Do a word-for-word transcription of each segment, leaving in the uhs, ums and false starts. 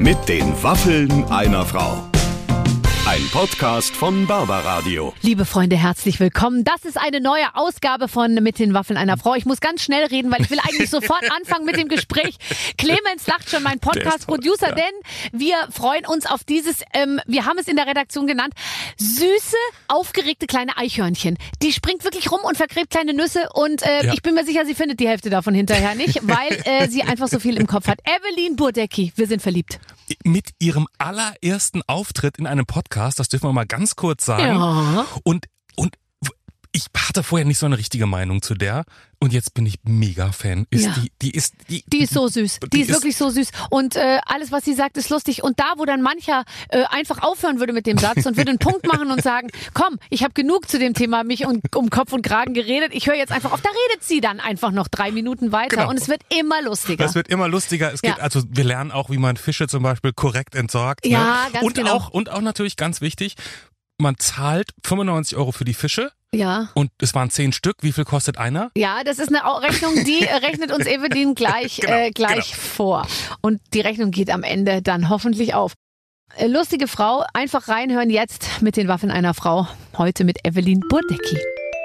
Mit den Waffeln einer Frau. Ein Podcast von Barbaradio. Liebe Freunde, herzlich willkommen. Das ist eine neue Ausgabe von Mit den Waffeln einer Frau. Ich muss ganz schnell reden, weil ich will eigentlich sofort anfangen mit dem Gespräch. Clemens lacht schon, mein Podcast-Producer, ja. Denn wir freuen uns auf dieses, ähm, wir haben es in der Redaktion genannt, süße, aufgeregte kleine Eichhörnchen. Die springt wirklich rum und vergräbt kleine Nüsse und äh, ja. ich bin mir sicher, sie findet die Hälfte davon hinterher nicht, weil äh, sie einfach so viel im Kopf hat. Evelyn Burdecki, wir sind verliebt. Mit ihrem allerersten Auftritt in einem Podcast, das dürfen wir mal ganz kurz sagen. Ja. Und, und ich hatte vorher nicht so eine richtige Meinung zu der. Und jetzt bin ich mega Fan. Ist ja. die, die ist, die, die ist so süß. Die, die ist, ist wirklich so süß. Und äh, alles, was sie sagt, ist lustig. Und da, wo dann mancher äh, einfach aufhören würde mit dem Satz und würde einen Punkt machen und sagen, komm, ich habe genug zu dem Thema mich um, um Kopf und Kragen geredet. Ich höre jetzt einfach auf. Da redet sie dann einfach noch drei Minuten weiter. Genau. Und es wird immer lustiger. Es wird immer lustiger. Es ja. geht, also wir lernen auch, wie man Fische zum Beispiel korrekt entsorgt. Ja, ne? ganz und genau. Auch, und auch natürlich ganz wichtig, man zahlt fünfundneunzig Euro für die Fische. Ja. Und es waren zehn Stück. Wie viel kostet einer? Ja, das ist eine Rechnung, die rechnet uns Evelyn gleich, genau, äh, gleich genau. vor. Und die Rechnung geht am Ende dann hoffentlich auf. Lustige Frau, einfach reinhören jetzt mit den Waffeln einer Frau. Heute mit Evelyn Burdecki.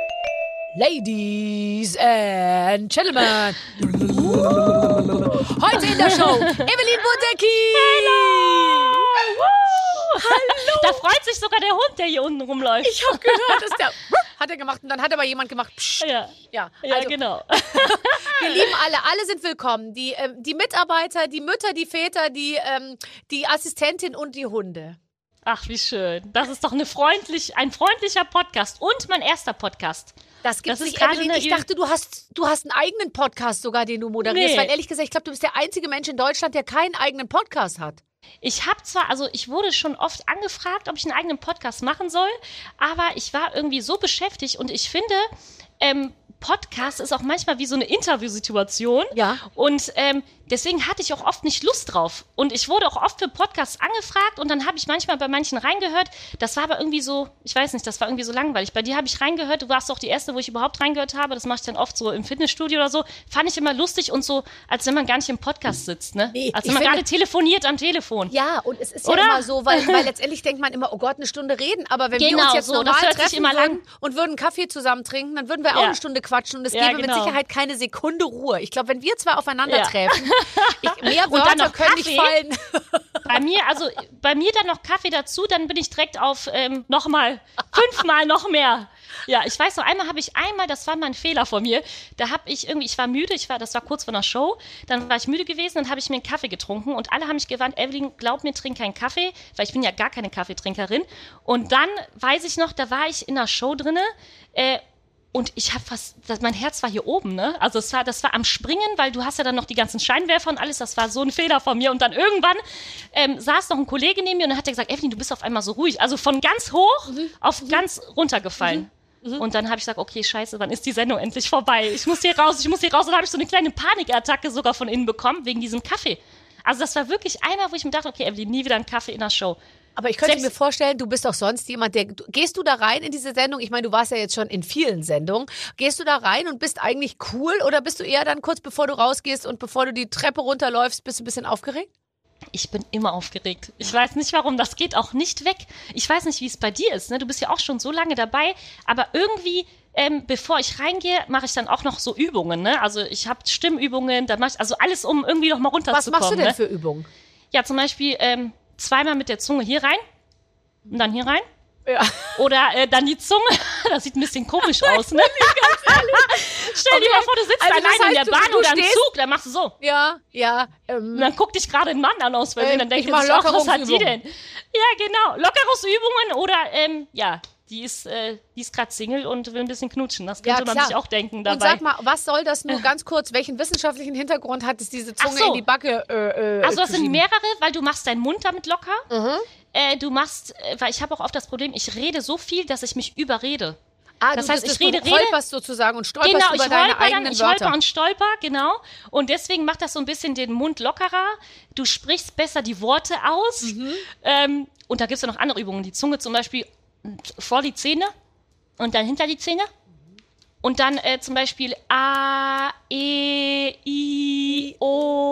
Ladies and Gentlemen. Heute in der Show Evelyn Burdecki. Hallo. Hallo. Da freut sich sogar der Hund, der hier unten rumläuft. Ich habe gehört, dass der hat er gemacht und dann hat aber jemand gemacht. Psst. Ja, ja, ja also, genau. Wir lieben alle, alle sind willkommen. Die, ähm, die Mitarbeiter, die Mütter, die Väter, die, ähm, die Assistentin und die Hunde. Ach, wie schön. Das ist doch eine freundlich, ein freundlicher Podcast und mein erster Podcast. Das gibt's das nicht, Evelyn. Ich dachte, du hast, du hast einen eigenen Podcast sogar, den du moderierst. Nee. Weil ehrlich gesagt, ich glaube, du bist der einzige Mensch in Deutschland, der keinen eigenen Podcast hat. Ich habe zwar, also ich wurde schon oft angefragt, ob ich einen eigenen Podcast machen soll, aber ich war irgendwie so beschäftigt und ich finde, ähm, Podcast ist auch manchmal wie so eine Interviewsituation. Ja. Und ähm, deswegen hatte ich auch oft nicht Lust drauf. Und ich wurde auch oft für Podcasts angefragt und dann habe ich manchmal bei manchen reingehört. Das war aber irgendwie so, ich weiß nicht, das war irgendwie so langweilig. Bei dir habe ich reingehört, du warst auch die erste, wo ich überhaupt reingehört habe. Das mache ich dann oft so im Fitnessstudio oder so. Fand ich immer lustig und so, als wenn man gar nicht im Podcast sitzt, ne? Nee, als wenn man gerade telefoniert am Telefon. Ja, und es ist Oder? ja immer so, weil, weil letztendlich denkt man immer, oh Gott, eine Stunde reden. Aber wenn Genau, wir uns jetzt so, normal das hört sich treffen immer würden lang. und würden einen Kaffee zusammen trinken, dann würden wir auch Ja. eine Stunde quatschen und es Ja, gäbe genau. mit Sicherheit keine Sekunde Ruhe. Ich glaube, wenn wir zwei aufeinander Ja. treffen, ich, mehr Und dann Wörter noch können nicht Kaffee. fallen. Bei mir, also bei mir dann noch Kaffee dazu, dann bin ich direkt auf ähm, nochmal, fünfmal noch mehr. Ja, ich weiß noch, einmal habe ich einmal, das war mal ein Fehler von mir, da habe ich irgendwie, ich war müde, ich war, das war kurz vor einer Show, dann war ich müde gewesen, dann habe ich mir einen Kaffee getrunken und alle haben mich gewarnt, Evelyn, glaub mir, trink keinen Kaffee, weil ich bin ja gar keine Kaffeetrinkerin. Und dann weiß ich noch, da war ich in einer Show drinne, äh, und ich habe fast, das, mein Herz war hier oben, ne? Also es war, das war am Springen, weil du hast ja dann noch die ganzen Scheinwerfer und alles, das war so ein Fehler von mir. Und dann irgendwann ähm, saß noch ein Kollege neben mir und dann hat er gesagt, Evelyn, du bist auf einmal so ruhig. Also von ganz hoch mhm. auf mhm. ganz runtergefallen. Mhm. Und dann habe ich gesagt, okay, scheiße, wann ist die Sendung endlich vorbei? Ich muss hier raus, ich muss hier raus. Und dann habe ich so eine kleine Panikattacke sogar von innen bekommen, wegen diesem Kaffee. Also das war wirklich einmal, wo ich mir dachte, okay, Evelyn, nie wieder einen Kaffee in der Show. Aber ich könnte Selbst mir vorstellen, du bist doch sonst jemand, der, gehst du da rein in diese Sendung? Ich meine, du warst ja jetzt schon in vielen Sendungen. Gehst du da rein und bist eigentlich cool oder bist du eher dann kurz bevor du rausgehst und bevor du die Treppe runterläufst, bist du ein bisschen aufgeregt? Ich bin immer aufgeregt. Ich weiß nicht warum, das geht auch nicht weg. Ich weiß nicht, wie es bei dir ist, ne? Du bist ja auch schon so lange dabei, aber irgendwie, ähm, bevor ich reingehe, mache ich dann auch noch so Übungen, ne? Also ich habe Stimmübungen, dann mache ich also alles, um irgendwie noch mal runterzukommen. Was machst du denn ne? für Übungen? Ja, zum Beispiel ähm, zweimal mit der Zunge hier rein und dann hier rein. Ja. Oder äh, dann die Zunge, das sieht ein bisschen komisch aus, ne? Stell Okay. dir mal vor, du sitzt Also das allein in heißt, der du- Bahn du oder im stehst- Zug, dann machst du so. Ja, ja. Ähm, Und dann guckt dich gerade ein Mann an aus Versehen, Äh, dann denkt ich er mach sich auch, was hat die Lockerungsübungen. denn? Ja, genau, Lockerungsübungen oder, ähm, ja, die ist, äh, die ist gerade Single und will ein bisschen knutschen. Das könnte Ja, man klar. sich auch denken dabei. Und sag mal, was soll das nur ganz kurz, welchen wissenschaftlichen Hintergrund hat es, diese Zunge Ach so. in die Backe äh, äh, Also das zu sind schieben? mehrere, weil du machst deinen Mund damit locker. Mhm. Äh, du machst, äh, weil ich habe auch oft das Problem, ich rede so viel, dass ich mich überrede. Ah, Das du, heißt, das, ich du rede, rede. holperst sozusagen und stolperst Genau, über ich deine holper dann, eigenen ich Wörter. holper und stolper, genau. Und deswegen macht das so ein bisschen den Mund lockerer. Du sprichst besser die Worte aus. Mhm. Ähm, und da gibt es ja noch andere Übungen. Die Zunge zum Beispiel vor die Zähne und dann hinter die Zähne. Und dann äh, zum Beispiel A, E, I, O, Ja,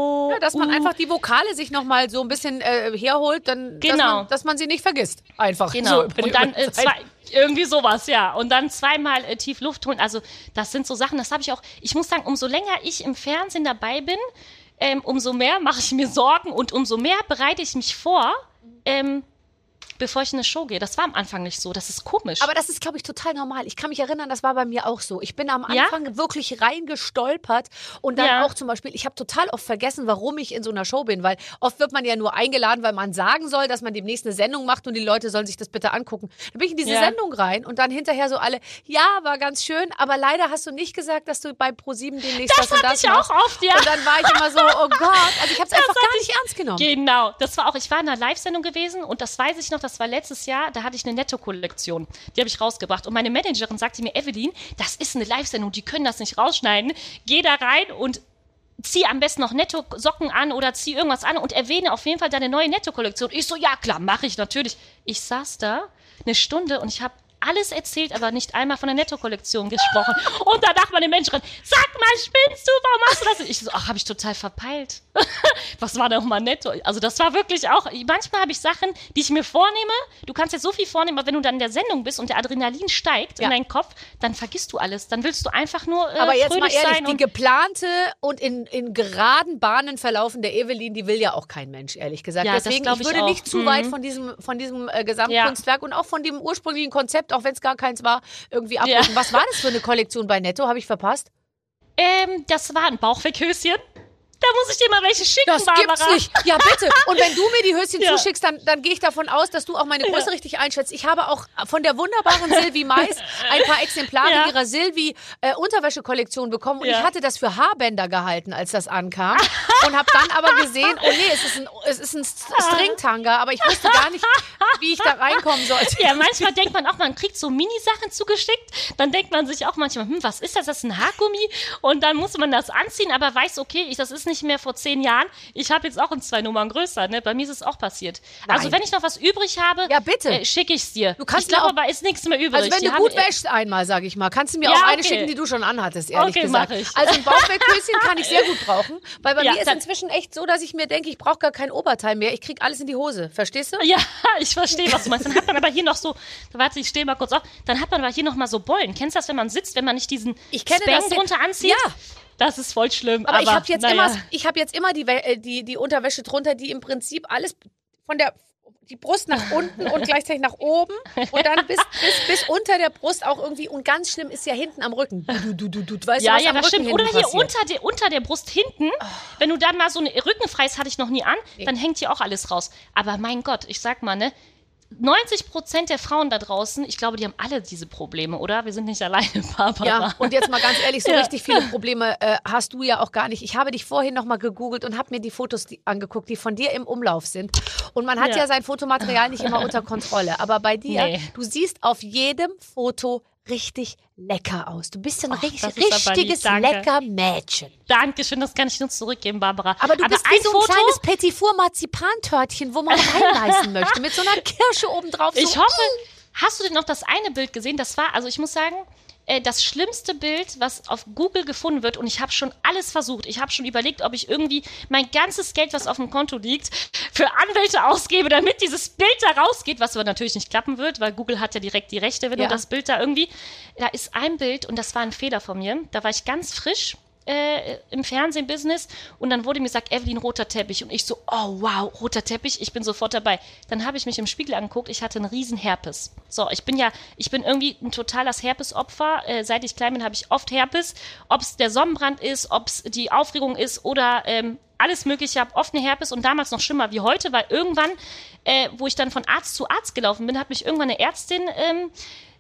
dass man uh. einfach die Vokale sich nochmal so ein bisschen äh, herholt, dann, Genau. dass, man, dass man sie nicht vergisst. Einfach. Genau. So über die Und dann äh, Uhrzeit. zwei, irgendwie sowas, ja. Und dann zweimal äh, tief Luft holen. Also das sind so Sachen, das habe ich auch, ich muss sagen, umso länger ich im Fernsehen dabei bin, ähm, umso mehr mache ich mir Sorgen und umso mehr bereite ich mich vor, ähm, bevor ich in eine Show gehe. Das war am Anfang nicht so. Das ist komisch. Aber das ist, glaube ich, total normal. Ich kann mich erinnern, das war bei mir auch so. Ich bin am Ja? Anfang wirklich reingestolpert und dann Ja. auch zum Beispiel, ich habe total oft vergessen, warum ich in so einer Show bin, weil oft wird man ja nur eingeladen, weil man sagen soll, dass man demnächst eine Sendung macht und die Leute sollen sich das bitte angucken. Dann bin ich in diese Ja. Sendung rein und dann hinterher so alle, ja, war ganz schön, aber leider hast du nicht gesagt, dass du bei ProSieben demnächst Das das und hatte das ich machst. auch oft, ja. Und dann war ich immer so, oh Gott, also ich habe es einfach hatte gar nicht ernst genommen. Genau, das war auch, ich war in einer Live-Sendung gewesen und das weiß ich noch, das war letztes Jahr, da hatte ich eine Netto-Kollektion, die habe ich rausgebracht und meine Managerin sagte mir, Evelyn, das ist eine Live-Sendung, die können das nicht rausschneiden, geh da rein und zieh am besten noch Netto-Socken an oder zieh irgendwas an und erwähne auf jeden Fall deine neue Netto-Kollektion. Ich so, ja klar, mache ich natürlich. Ich saß da eine Stunde und ich habe alles erzählt, aber nicht einmal von der Netto-Kollektion gesprochen. Und danach meine Managerin, sag mal, spinnst du, warum machst du das? Ich so, ach, habe ich total verpeilt. Was war denn nochmal Netto? Also das war wirklich auch, manchmal habe ich Sachen, die ich mir vornehme. Du kannst jetzt so viel vornehmen, aber wenn du dann in der Sendung bist und der Adrenalin steigt Ja. in deinen Kopf, dann vergisst du alles. Dann willst du einfach nur äh, Aber jetzt mal fröhlich ehrlich, sein. die Und geplante und in, in geraden Bahnen verlaufende Evelyn, die will ja auch kein Mensch, ehrlich gesagt. Ja, das Deswegen, glaub ich ich würde auch. nicht zu Mhm. weit von diesem, von diesem äh, Gesamtkunstwerk und auch von dem ursprünglichen Konzept, auch wenn es gar keins war, irgendwie abrücken. Ja. Was war das für eine Kollektion bei Netto? Habe ich verpasst? ähm, das war ein Bauchweckhöschen. Da muss ich dir mal welche schicken, Das Barbara. gibt's nicht. Ja, bitte. Und wenn du mir die Höschen Ja. zuschickst, dann, dann gehe ich davon aus, dass du auch meine Größe Ja. richtig einschätzt. Ich habe auch von der wunderbaren Silvi Mais ein paar Exemplare Ja. ihrer Silvi äh, Unterwäsche-Kollektion bekommen. Und Ja. ich hatte das für Haarbänder gehalten, als das ankam. Und habe dann aber gesehen, oh nee, es ist ein, es ist ein Stringtanga, aber ich wusste gar nicht, wie ich da reinkommen sollte. Ja, manchmal denkt man auch, man kriegt so Minisachen zugeschickt. Dann denkt man sich auch manchmal, hm, was ist das? Das ist ein Haargummi. Und dann muss man das anziehen, aber weiß, okay, ich, das ist nicht mehr vor zehn Jahren. Ich habe jetzt auch in zwei Nummern größer. Ne? Bei mir ist es auch passiert. Nein. Also wenn ich noch was übrig habe, Ja, bitte. äh, schicke ich es dir. Du kannst ich glaube mir auch- aber, ist nichts mehr übrig. Also wenn Die du haben- gut wäschst einmal, sage ich mal, kannst du mir Ja, auch eine okay. schicken, die du schon anhattest, ehrlich Okay, gesagt. mach ich. Also ein Bauchweckhöschen kann ich sehr gut brauchen, weil bei Ja, mir ist dann- inzwischen echt so, dass ich mir denke, ich brauche gar kein Oberteil mehr, ich krieg alles in die Hose. Verstehst du? Ja, ich verstehe, was du meinst. Dann hat man aber hier noch so, warte, ich stehe mal kurz auf, dann hat man aber hier noch mal so Bollen. Kennst du das, wenn man sitzt, wenn man nicht diesen Ich kenne Spang das. drunter anzieht? Ja. Das ist voll schlimm. Aber, Aber, ich habe jetzt, naja. immer, ich hab jetzt immer die, We- äh, die, die Unterwäsche drunter, die im Prinzip alles von der die Brust nach unten und gleichzeitig nach oben und dann bis, bis, bis unter der Brust auch irgendwie. Und ganz schlimm ist ja hinten am Rücken. Du, du, du, du, du weißt Ja, was ja, am das Rücken stimmt. Oder hinten hier passiert. unter der, unter der Brust hinten, wenn du dann mal so eine Rückenfreies hatte ich noch nie an, dann hängt hier auch alles raus. Aber mein Gott, ich sag mal, ne, neunzig Prozent der Frauen da draußen, ich glaube, die haben alle diese Probleme, oder? Wir sind nicht alleine, Barbara. Ja, und jetzt mal ganz ehrlich, so Ja. richtig viele Probleme äh, hast du ja auch gar nicht. Ich habe dich vorhin noch mal gegoogelt und habe mir die Fotos die, angeguckt, die von dir im Umlauf sind. Und man hat ja, Ja. sein Fotomaterial nicht immer unter Kontrolle. Aber bei dir, Nee. du siehst auf jedem Foto richtig lecker aus. Du bist ein Och, richtig, das ist aber lieb, richtiges, danke. lecker Mädchen. Dankeschön, das kann ich nur zurückgeben, Barbara. Aber du bist wie ein so ein Foto, kleines Petit Four Marzipantörtchen, wo man reinbeißen möchte, mit so einer Kirsche obendrauf. So. ich hoffe, hast du denn noch das eine Bild gesehen? Das war, also ich muss sagen, äh, das schlimmste Bild, was auf Google gefunden wird, und ich habe schon alles versucht. Ich habe schon überlegt, ob ich irgendwie mein ganzes Geld, was auf dem Konto liegt, für Anwälte ausgebe, damit dieses Bild da rausgeht, was aber natürlich nicht klappen wird, weil Google hat ja direkt die Rechte, wenn Ja. du das Bild da irgendwie... Da ist ein Bild, und das war ein Fehler von mir, da war ich ganz frisch äh, im Fernsehbusiness und dann wurde mir gesagt, Evelyn, roter Teppich, und ich so, oh wow, roter Teppich, ich bin sofort dabei. Dann habe ich mich im Spiegel angeguckt, ich hatte einen riesen Herpes. So, ich bin ja, ich bin irgendwie ein totales Herpesopfer. Äh, seit ich klein bin, habe ich oft Herpes. Ob es der Sonnenbrand ist, ob es die Aufregung ist oder ähm, alles Mögliche. Ich habe oft eine Herpes und damals noch schlimmer wie heute, weil irgendwann, äh, wo ich dann von Arzt zu Arzt gelaufen bin, hat mich irgendwann eine Ärztin ähm,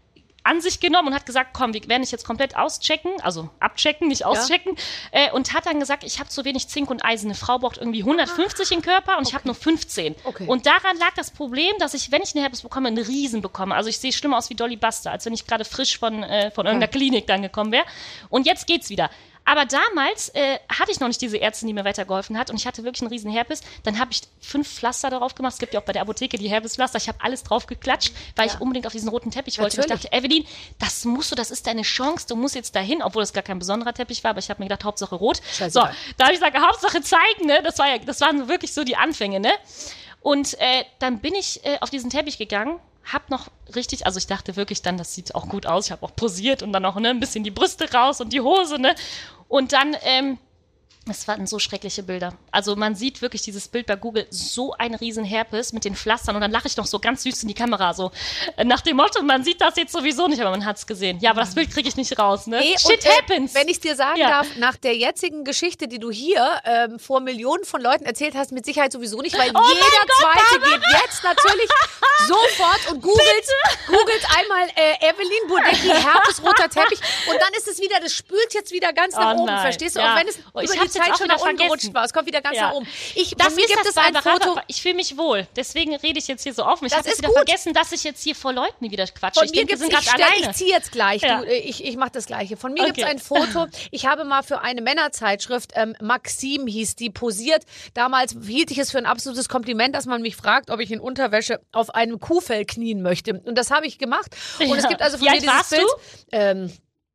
an sich genommen und hat gesagt, komm, wir werden dich jetzt komplett auschecken, also abchecken, nicht auschecken, äh, und hat dann gesagt, ich habe zu wenig Zink und Eisen. Eine Frau braucht irgendwie hundertfünfzig im Körper und ich habe nur fünfzehn. Okay. Und daran lag das Problem, dass ich, wenn ich eine Herpes bekomme, einen Riesen bekomme. Also ich sehe schlimmer aus wie Dolly Buster, als wenn ich gerade frisch von, äh, von irgendeiner Klinik dann gekommen wäre. Und jetzt geht's wieder. Aber damals äh, hatte ich noch nicht diese Ärztin, die mir weitergeholfen hat und ich hatte wirklich einen riesen Herpes. Dann habe ich fünf Pflaster darauf gemacht. Es gibt ja auch bei der Apotheke die Herpespflaster. Ich habe alles drauf geklatscht, weil ja. ich unbedingt auf diesen roten Teppich wollte. Und ich dachte, Evelyn, das musst du, das ist deine Chance, du musst jetzt dahin, obwohl das gar kein besonderer Teppich war, aber ich habe mir gedacht, Hauptsache rot. Scheiße, so, da habe ich gesagt, Hauptsache zeigen, ne? Das war ja, das waren wirklich so die Anfänge, ne? Und äh, dann bin ich äh, auf diesen Teppich gegangen, hab noch richtig, also ich dachte wirklich dann, das sieht auch gut aus, ich habe auch posiert und dann auch ne, ein bisschen die Brüste raus und die Hose, ne? Und dann, ähm, es waren so schreckliche Bilder. Also man sieht wirklich dieses Bild bei Google, so ein riesen Herpes mit den Pflastern und dann lache ich noch so ganz süß in die Kamera, so nach dem Motto, man sieht das jetzt sowieso nicht, aber man hat's gesehen. Ja, aber das Bild kriege ich nicht raus, ne? Nee, Shit und, happens. Äh, wenn ich dir sagen ja. darf, nach der jetzigen Geschichte, die du hier ähm, vor Millionen von Leuten erzählt hast, mit Sicherheit sowieso nicht, weil oh jeder Gott, Zweite Mama. geht jetzt natürlich sofort und googelt, googelt einmal äh, Evelyn Bodecki, herpesroter Teppich und dann ist es wieder, das spült jetzt wieder ganz nach oh oben, nein. verstehst du? Ja. Auch wenn es oh, über ich die Zeit schon nach unten gerutscht war, es kommt wieder ganz ja. nach oben. Ich, das von mir ist gibt das es ein Barbara, Foto. Ich fühle mich wohl, deswegen rede ich jetzt hier so offen. Ich Das habe ist wieder gut. vergessen, dass ich jetzt hier vor Leuten wieder quatsche. Von Ich mir denke, wir gibt's, sind ich, gerade stell, alleine. ich ziehe jetzt gleich, Ja. du, ich, ich mache das Gleiche. Von mir Okay. gibt es ein Foto, ich habe mal für eine Männerzeitschrift, ähm, Maxim hieß die, posiert. Damals hielt ich es für ein absolutes Kompliment, dass man mich fragt, ob ich in Unterwäsche auf einem Kuhfell knien möchte. Und das habe ich gemacht. Und Ja. es gibt also von Wie mir alt dieses warst Bild. du? Ähm,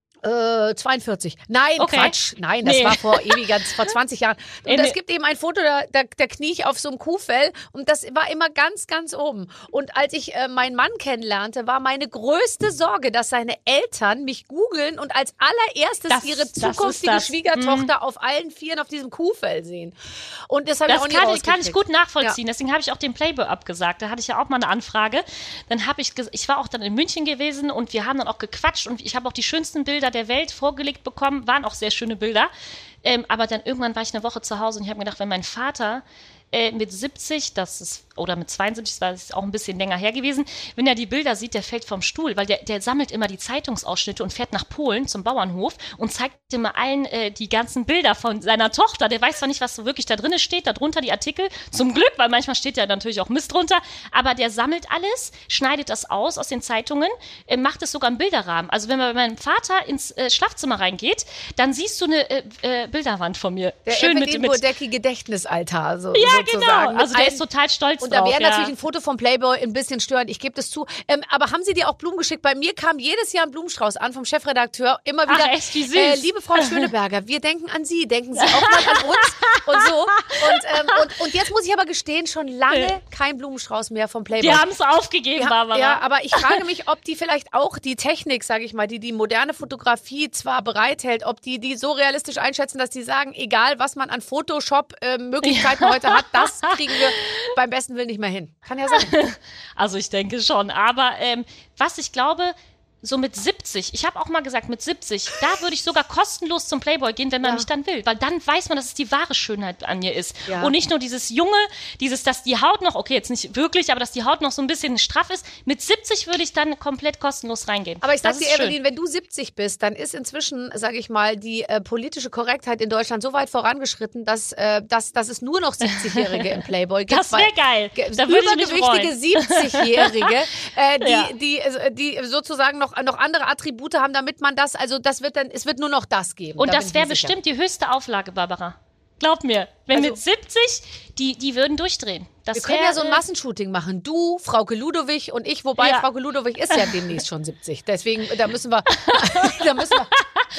Äh, zweiundvierzig. Nein, Okay. Quatsch. Nein, das Nee. war vor ewiger, vor zwanzig Jahren. Und Nee. es gibt eben ein Foto, da, da, da knie ich auf so einem Kuhfell und das war immer ganz, ganz oben. Und als ich äh, meinen Mann kennenlernte, war meine größte Sorge, dass seine Eltern mich googeln und als allererstes Das- ihre das ist zukünftige das. Schwiegertochter mhm. auf allen Vieren auf diesem Kuhfell sehen. Und das habe ich Das auch nie kann, rausgekriegt. kann ich gut nachvollziehen. Deswegen habe ich auch den Playboy abgesagt. Da hatte ich ja auch mal eine Anfrage. Dann habe ich, ges- ich war auch dann in München gewesen und wir haben dann auch gequatscht und ich habe auch die schönsten Bilder der Welt vorgelegt bekommen. Waren auch sehr schöne Bilder. Ähm, aber dann irgendwann war ich eine Woche zu Hause und ich habe mir gedacht, wenn mein Vater äh, mit siebzig, das ist, oder mit zweiundsiebzig, das ist auch ein bisschen länger her gewesen, wenn er die Bilder sieht, der fällt vom Stuhl, weil der, der sammelt immer die Zeitungsausschnitte und fährt nach Polen zum Bauernhof und zeigt immer allen äh, die ganzen Bilder von seiner Tochter. Der weiß zwar nicht, was so wirklich da drin steht, da drunter die Artikel, zum Glück, weil manchmal steht ja natürlich auch Mist drunter, aber der sammelt alles, schneidet das aus aus den Zeitungen, äh, macht es sogar im Bilderrahmen. Also wenn man bei meinem Vater ins äh, Schlafzimmer reingeht, dann siehst du eine äh, äh, Bilderwand von mir. Der Schön mit, Evelyn mit Bodecki Gedächtnisaltar. So, Ja, sozusagen. genau. Mit Also der allen- ist total stolz Und da drauf. wäre ja. natürlich ein Foto vom Playboy ein bisschen störend, ich gebe das zu. Ähm, aber haben Sie dir auch Blumen geschickt? Bei mir kam jedes Jahr ein Blumenstrauß an vom Chefredakteur. Immer wieder, Ach, echt, wie süß. Äh, liebe Frau Schöneberger, wir denken an Sie, denken Sie auch mal an uns und so. Und, ähm, und, und jetzt muss ich aber gestehen, schon lange kein Blumenstrauß mehr vom Playboy. Die haben es aufgegeben, Ja, Barbara. ja, aber ich frage mich, ob die vielleicht auch die Technik, sage ich mal, die die moderne Fotografie zwar bereithält, ob die die so realistisch einschätzen, dass die sagen, egal was man an Photoshop-Möglichkeiten heute hat, das kriegen wir beim besten Willen nicht mehr hin. Kann ja sein. Also ich denke schon. Aber ähm, was ich glaube, so mit siebzig, ich habe auch mal gesagt, mit siebzig, da würde ich sogar kostenlos zum Playboy gehen, wenn man Ja. mich dann will. Weil dann weiß man, dass es die wahre Schönheit an mir ist. Ja. Und nicht nur dieses Junge, dieses, dass die Haut noch, okay, jetzt nicht wirklich, aber dass die Haut noch so ein bisschen straff ist. Mit siebzig würde ich dann komplett kostenlos reingehen. Aber ich sag Das dir, ist schön. Evelyn, wenn du siebzig bist, dann ist inzwischen, sage ich mal, die äh, politische Korrektheit in Deutschland so weit vorangeschritten, dass, äh, dass, dass es nur noch siebzigjährige im Playboy gibt. Das wär weil- geil. ge- Da würde ich mich übergewichtige siebzigjährige, äh, die, Ja. die, äh, die sozusagen noch, noch andere Attribute haben, damit man das, also das wird dann, es wird nur noch das geben. Und da bin das ich wäre mir sicher. bestimmt die höchste Auflage, Barbara. Glaub mir. Wenn Also- mit siebzig, die, die würden durchdrehen. Das Wir können wär, ja so ein äh, Massenshooting machen. Du, Frauke Ludowig und ich, wobei Ja. Frauke Ludowig ist ja demnächst schon siebzig. Deswegen, da müssen wir, da müssen wir.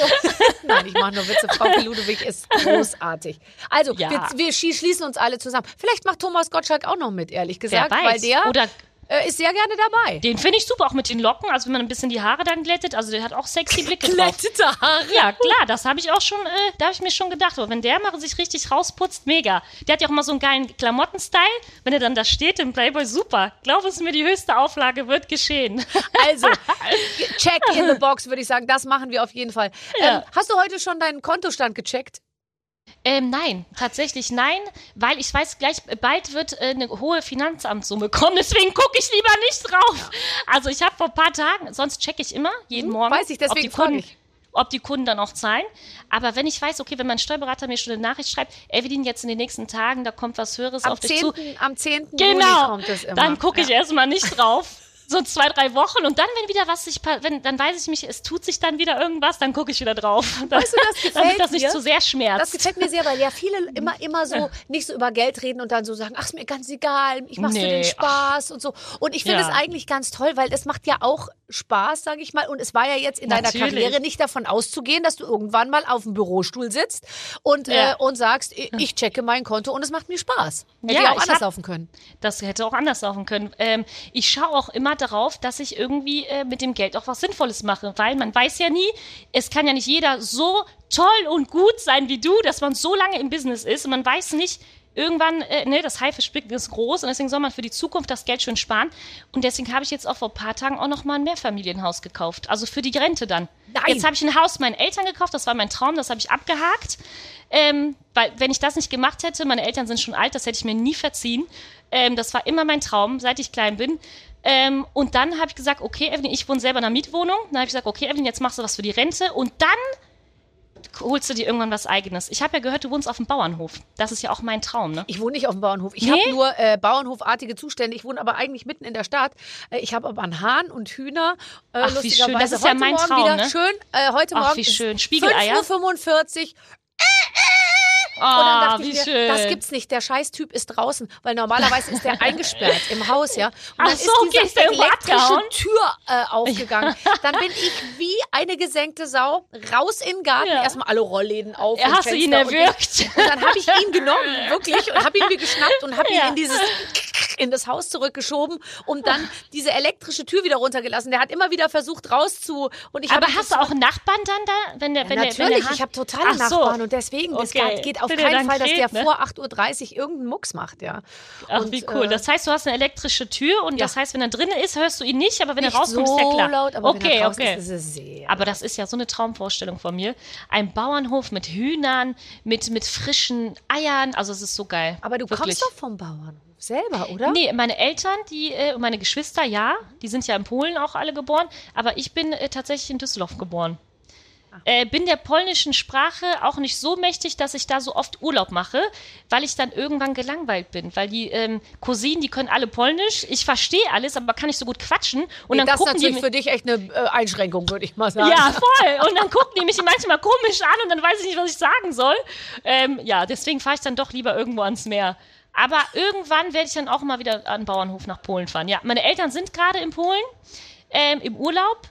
Nein, ich mache nur Witze. Frauke Ludowig ist großartig. Also, Ja. wir, wir schie- schließen uns alle zusammen. Vielleicht macht Thomas Gottschalk auch noch mit, ehrlich gesagt, Wer weiß. weil der Oder äh, ist sehr gerne dabei. den finde ich super, auch mit den Locken. Also wenn man ein bisschen die Haare dann glättet. Also der hat auch sexy Blicke drauf. Glättete Haare. Ja, klar, das habe ich auch schon, äh, da habe ich mir schon gedacht. Aber wenn der mal sich richtig rausputzt, mega. Der hat ja auch immer so einen geilen Klamotten-Style. Wenn er dann da steht im Playboy, super. Glaub es mir, die höchste Auflage wird geschehen. Also, check in the box, würde ich sagen. Das machen wir auf jeden Fall. Ja. Ähm, hast du heute schon deinen Kontostand gecheckt? Ähm, nein, tatsächlich nein, weil ich weiß, gleich bald wird äh, eine hohe Finanzamtssumme kommen, deswegen gucke ich lieber nicht drauf. Also ich habe vor ein paar Tagen, sonst checke ich immer, jeden Hm, Morgen, weiß ich, deswegen ob, die frag Kunden, ich. ob die Kunden dann auch zahlen. Aber wenn ich weiß, okay, wenn mein Steuerberater mir schon eine Nachricht schreibt, Evelyn, jetzt in den nächsten Tagen, da kommt was Höheres Am auf dich zu. zehnten, am zehnten Juli Genau, kommt es immer. dann gucke ich Ja. erstmal nicht drauf. so zwei, drei Wochen und dann, wenn wieder was sich, wenn, dann weiß ich mich, es tut sich dann wieder irgendwas, dann gucke ich wieder drauf. Weißt du, das gefällt damit das nicht mir. zu sehr schmerzt. Das gefällt mir sehr, weil ja viele immer, immer so nicht so über Geld reden und dann so sagen, ach, ist mir ganz egal, ich mach's Nee, für den Spaß und so. Und ich finde Ja. es eigentlich ganz toll, weil es macht ja auch Spaß, sage ich mal. Und es war ja jetzt in deiner Natürlich. Karriere nicht davon auszugehen, dass du irgendwann mal auf dem Bürostuhl sitzt und, Ja. äh, und sagst, ich, ich checke mein Konto und es macht mir Spaß. Hätte Ja, ja auch ich anders hab- laufen können. Das hätte auch anders laufen können. Ähm, ich schaue auch immer darauf, dass ich irgendwie äh, mit dem Geld auch was Sinnvolles mache, weil man weiß ja nie, es kann ja nicht jeder so toll und gut sein wie du, dass man so lange im Business ist und man weiß nicht, irgendwann, äh, ne, das Haifischbecken ist groß und deswegen soll man für die Zukunft das Geld schön sparen. Und deswegen habe ich jetzt auch vor ein paar Tagen auch noch mal ein Mehrfamilienhaus gekauft. Also für die Rente dann. Nein. Jetzt habe ich ein Haus meinen Eltern gekauft, das war mein Traum, das habe ich abgehakt. Ähm, weil, wenn ich das nicht gemacht hätte, meine Eltern sind schon alt, das hätte ich mir nie verziehen. Ähm, das war immer mein Traum, seit ich klein bin. Ähm, und dann habe ich gesagt, okay, Evelyn, ich wohne selber in einer Mietwohnung. Dann habe ich gesagt, okay, Evelyn, jetzt machst du was für die Rente. Und dann holst du dir irgendwann was Eigenes. Ich habe ja gehört, du wohnst auf dem Bauernhof. Das ist ja auch mein Traum, ne? Ich wohne nicht auf dem Bauernhof. Ich Nee? habe nur äh, Bauernhofartige Zustände. Ich wohne aber eigentlich mitten in der Stadt. Äh, ich habe aber einen Hahn und Hühner. Äh, Ach, wie lustigerweise. schön. Das ist ja Heute mein Morgen Traum, wieder ne? Schön. Äh, heute Ach, Morgen wie ist schön. Spiegeleier. fünf Uhr fünfundvierzig. Oh, Und dann dachte wie ich mir, schön. das gibt's nicht. Der Scheißtyp ist draußen, weil normalerweise ist der eingesperrt im Haus, ja. Und Ach dann so, ist okay, diese ist der irgendwo elektrische abgehauen? Tür äh, aufgegangen. Dann bin ich wie eine gesenkte Sau raus in den Garten. Ja. Erstmal alle Rollläden auf. Ja, und hast du ihn Fenster und erwürgt? Ding. Und dann habe ich ihn genommen, wirklich, und habe ihn mir geschnappt und habe ihn Ja. in dieses in das Haus zurückgeschoben und dann diese elektrische Tür wieder runtergelassen. Der hat immer wieder versucht rauszu und ich Aber hab ihn hast du auch einen Nachbarn dann da? Wenn der, ja, wenn der, wenn natürlich, der ich habe totale Ach so. Nachbarn und deswegen, das Okay. geht auf Wenn der keinen dann Fall, dass der kräht, ne? vor acht Uhr dreißig irgendeinen Mucks macht, ja. Ach, und, wie cool. äh, Das heißt, du hast eine elektrische Tür und ja. das heißt, wenn er drin ist, hörst du ihn nicht, aber wenn nicht er rauskommt, so ist der klar. laut, aber okay, wenn er draußen okay. ist, ist es sehr. Aber das ist ja so eine Traumvorstellung von mir. Ein Bauernhof mit Hühnern, mit, mit frischen Eiern. Also es ist so geil. aber du Wirklich. kommst doch vom Bauernhof selber, oder? Nee, meine Eltern, die, äh, und meine Geschwister, ja, die sind ja in Polen auch alle geboren, aber ich bin äh, tatsächlich in Düsseldorf geboren. Äh, bin der polnischen Sprache auch nicht so mächtig, dass ich da so oft Urlaub mache, weil ich dann irgendwann gelangweilt bin. Weil die ähm, Cousinen, die können alle Polnisch. Ich verstehe alles, aber kann nicht so gut quatschen. Und Nee, dann das ist gucken die natürlich mi- für dich echt eine äh, Einschränkung, würde ich mal sagen. Ja, voll. Und dann gucken die mich manchmal komisch an und dann weiß ich nicht, was ich sagen soll. Ähm, ja, deswegen fahre ich dann doch lieber irgendwo ans Meer. Aber irgendwann werde ich dann auch mal wieder an den Bauernhof nach Polen fahren. Ja, meine Eltern sind gerade in Polen ähm, im Urlaub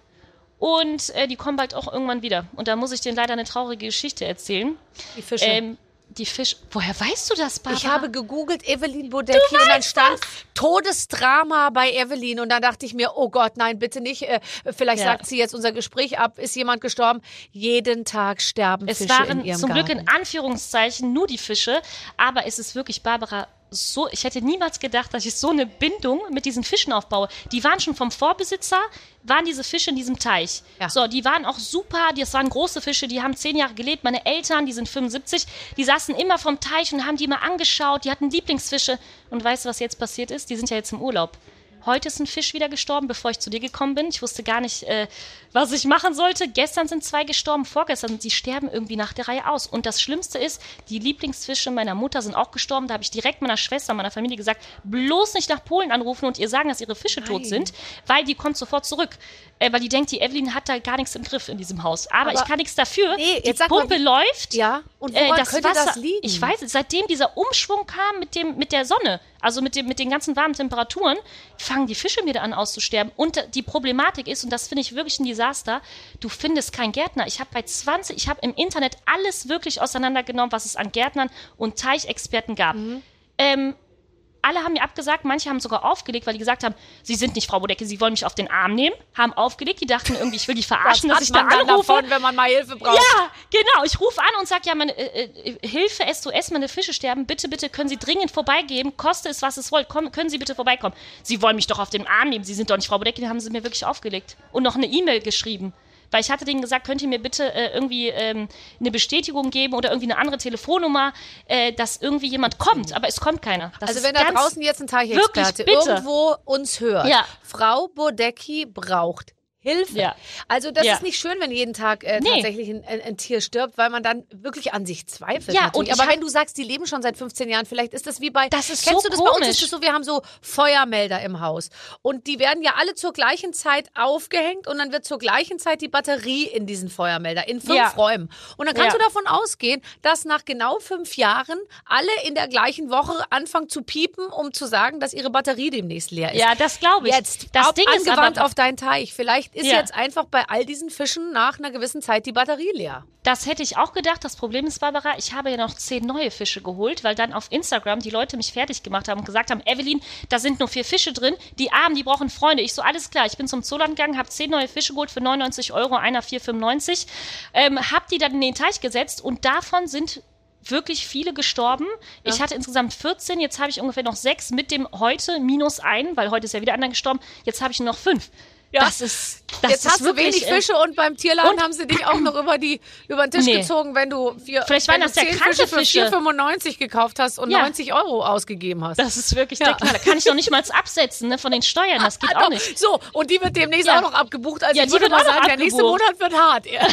und äh, die kommen bald auch irgendwann wieder. Und da muss ich denen leider eine traurige Geschichte erzählen. Die Fische. Ähm, die Fisch. Woher weißt du das, Barbara? Ich habe gegoogelt Evelyn Bodecki und dann stand Todesdrama bei Evelyn und dann dachte ich mir, oh Gott, nein, bitte nicht. Äh, vielleicht Ja. sagt sie jetzt unser Gespräch ab, ist jemand gestorben? Jeden Tag sterben Es Fische in waren ihrem zum Garten. Glück in Anführungszeichen nur die Fische, aber es ist wirklich, Barbara, so, ich hätte niemals gedacht, dass ich so eine Bindung mit diesen Fischen aufbaue. Die waren schon vom Vorbesitzer, waren diese Fische in diesem Teich. Ja. So, die waren auch super, das waren große Fische, die haben zehn Jahre gelebt. Meine Eltern, die sind fünfundsiebzig, die saßen immer vom Teich und haben die mal angeschaut, die hatten Lieblingsfische. Und weißt du, was jetzt passiert ist? Die sind ja jetzt im Urlaub. Heute ist ein Fisch wieder gestorben, bevor ich zu dir gekommen bin. Ich wusste gar nicht, äh, was ich machen sollte. Gestern sind zwei gestorben, vorgestern. Die sterben irgendwie nach der Reihe aus. Und das Schlimmste ist, die Lieblingsfische meiner Mutter sind auch gestorben. Da habe ich direkt meiner Schwester, meiner Familie gesagt, bloß nicht nach Polen anrufen und ihr sagen, dass ihre Fische tot sind, weil die kommt sofort zurück. Äh, weil die denkt, die Evelyn hat da gar nichts im Griff in diesem Haus. Aber, Aber- ich kann nichts dafür. Nee, jetzt die sag mal, Pumpe wie- läuft. Ja, und Äh, woran das könnte Wasser, das liegen? Ich weiß, es, seitdem dieser Umschwung kam mit, dem, mit der Sonne, also mit, dem, mit den ganzen warmen Temperaturen, fangen die Fische wieder an auszusterben. Und äh, die Problematik ist, und das finde ich wirklich ein Desaster, du findest keinen Gärtner. Ich habe bei zwanzig, ich habe im Internet alles wirklich auseinandergenommen, was es an Gärtnern und Teichexperten gab. Mhm. Ähm, alle haben mir abgesagt, manche haben sogar aufgelegt, weil die gesagt haben, sie sind nicht Frau Bodecki, sie wollen mich auf den Arm nehmen, haben aufgelegt, die dachten irgendwie, ich will die verarschen, Was dass hat ich da man dann anrufe. davon, wenn man mal Hilfe braucht? Ja, genau. Ich rufe an und sage, ja, meine äh, äh, Hilfe, S O S, meine Fische sterben. Bitte, bitte, können Sie dringend vorbeigeben. Koste es, was es wollt. Komm, können Sie bitte vorbeikommen. Sie wollen mich doch auf den Arm nehmen. Sie sind doch nicht Frau Bodecki. Dann haben sie mir wirklich aufgelegt. Und noch eine E-Mail geschrieben. Weil ich hatte denen gesagt, könnt ihr mir bitte äh, irgendwie ähm, eine Bestätigung geben oder irgendwie eine andere Telefonnummer, äh, dass irgendwie jemand kommt. Aber es kommt keiner. Das Also ist wenn da ganz- draußen jetzt ein Teichexperte Wirklich, bitte. irgendwo uns hört, Ja. Frau Bodecki braucht Hilfe. Ja. Also das Ja. ist nicht schön, wenn jeden Tag äh, Nee. tatsächlich ein, ein, ein Tier stirbt, weil man dann wirklich an sich zweifelt. Ja, natürlich. und ich Aber hab- wenn du sagst, die leben schon seit fünfzehn Jahren, vielleicht ist das wie bei... Das ist kennst so du das? Bei uns komisch. ist es so, wir haben so Feuermelder im Haus. Und die werden ja alle zur gleichen Zeit aufgehängt und dann wird zur gleichen Zeit die Batterie in diesen Feuermelder, in fünf Ja. Räumen. Und dann kannst Ja. du davon ausgehen, dass nach genau fünf Jahren alle in der gleichen Woche anfangen zu piepen, um zu sagen, dass ihre Batterie demnächst leer ist. Ja, das glaube ich. Jetzt, das ab, Ding ist angewandt aber, auf deinen Teich. Vielleicht ist Ja. jetzt einfach bei all diesen Fischen nach einer gewissen Zeit die Batterie leer. das hätte ich auch gedacht. Das Problem ist, Barbara, ich habe ja noch zehn neue Fische geholt, weil dann auf Instagram die Leute mich fertig gemacht haben und gesagt haben, Evelyn, da sind nur vier Fische drin, die Armen, die brauchen Freunde. Ich so, alles klar, ich bin zum Zooland gegangen, habe zehn neue Fische geholt für neunundneunzig Euro, einer vier fünfundneunzig, ähm, habe die dann in den Teich gesetzt und davon sind wirklich viele gestorben. Ich hatte insgesamt vierzehn, jetzt habe ich ungefähr noch sechs mit dem heute minus ein, weil heute ist ja wieder einer gestorben. Jetzt habe ich nur noch fünf. Ja. Das ist, das Jetzt ist hast du wirklich, wenig äh, Fische und beim Tierladen und- haben sie dich auch noch über, die, über den Tisch Nee. gezogen, wenn du, vier, Vielleicht wenn waren du das ja zehn kranke Fische für Fische. vier fünfundneunzig gekauft hast und Ja. neunzig Euro ausgegeben hast. Das ist wirklich Ja. der Knaller. Kann ich noch nicht mal absetzen, ne, von den Steuern. Das geht Ah, auch doch. nicht. So, und die wird demnächst Ja. auch noch abgebucht. Also Ja, ich die würde wird mal auch noch sagen, der nächste abgebucht. Monat wird hart. Ja.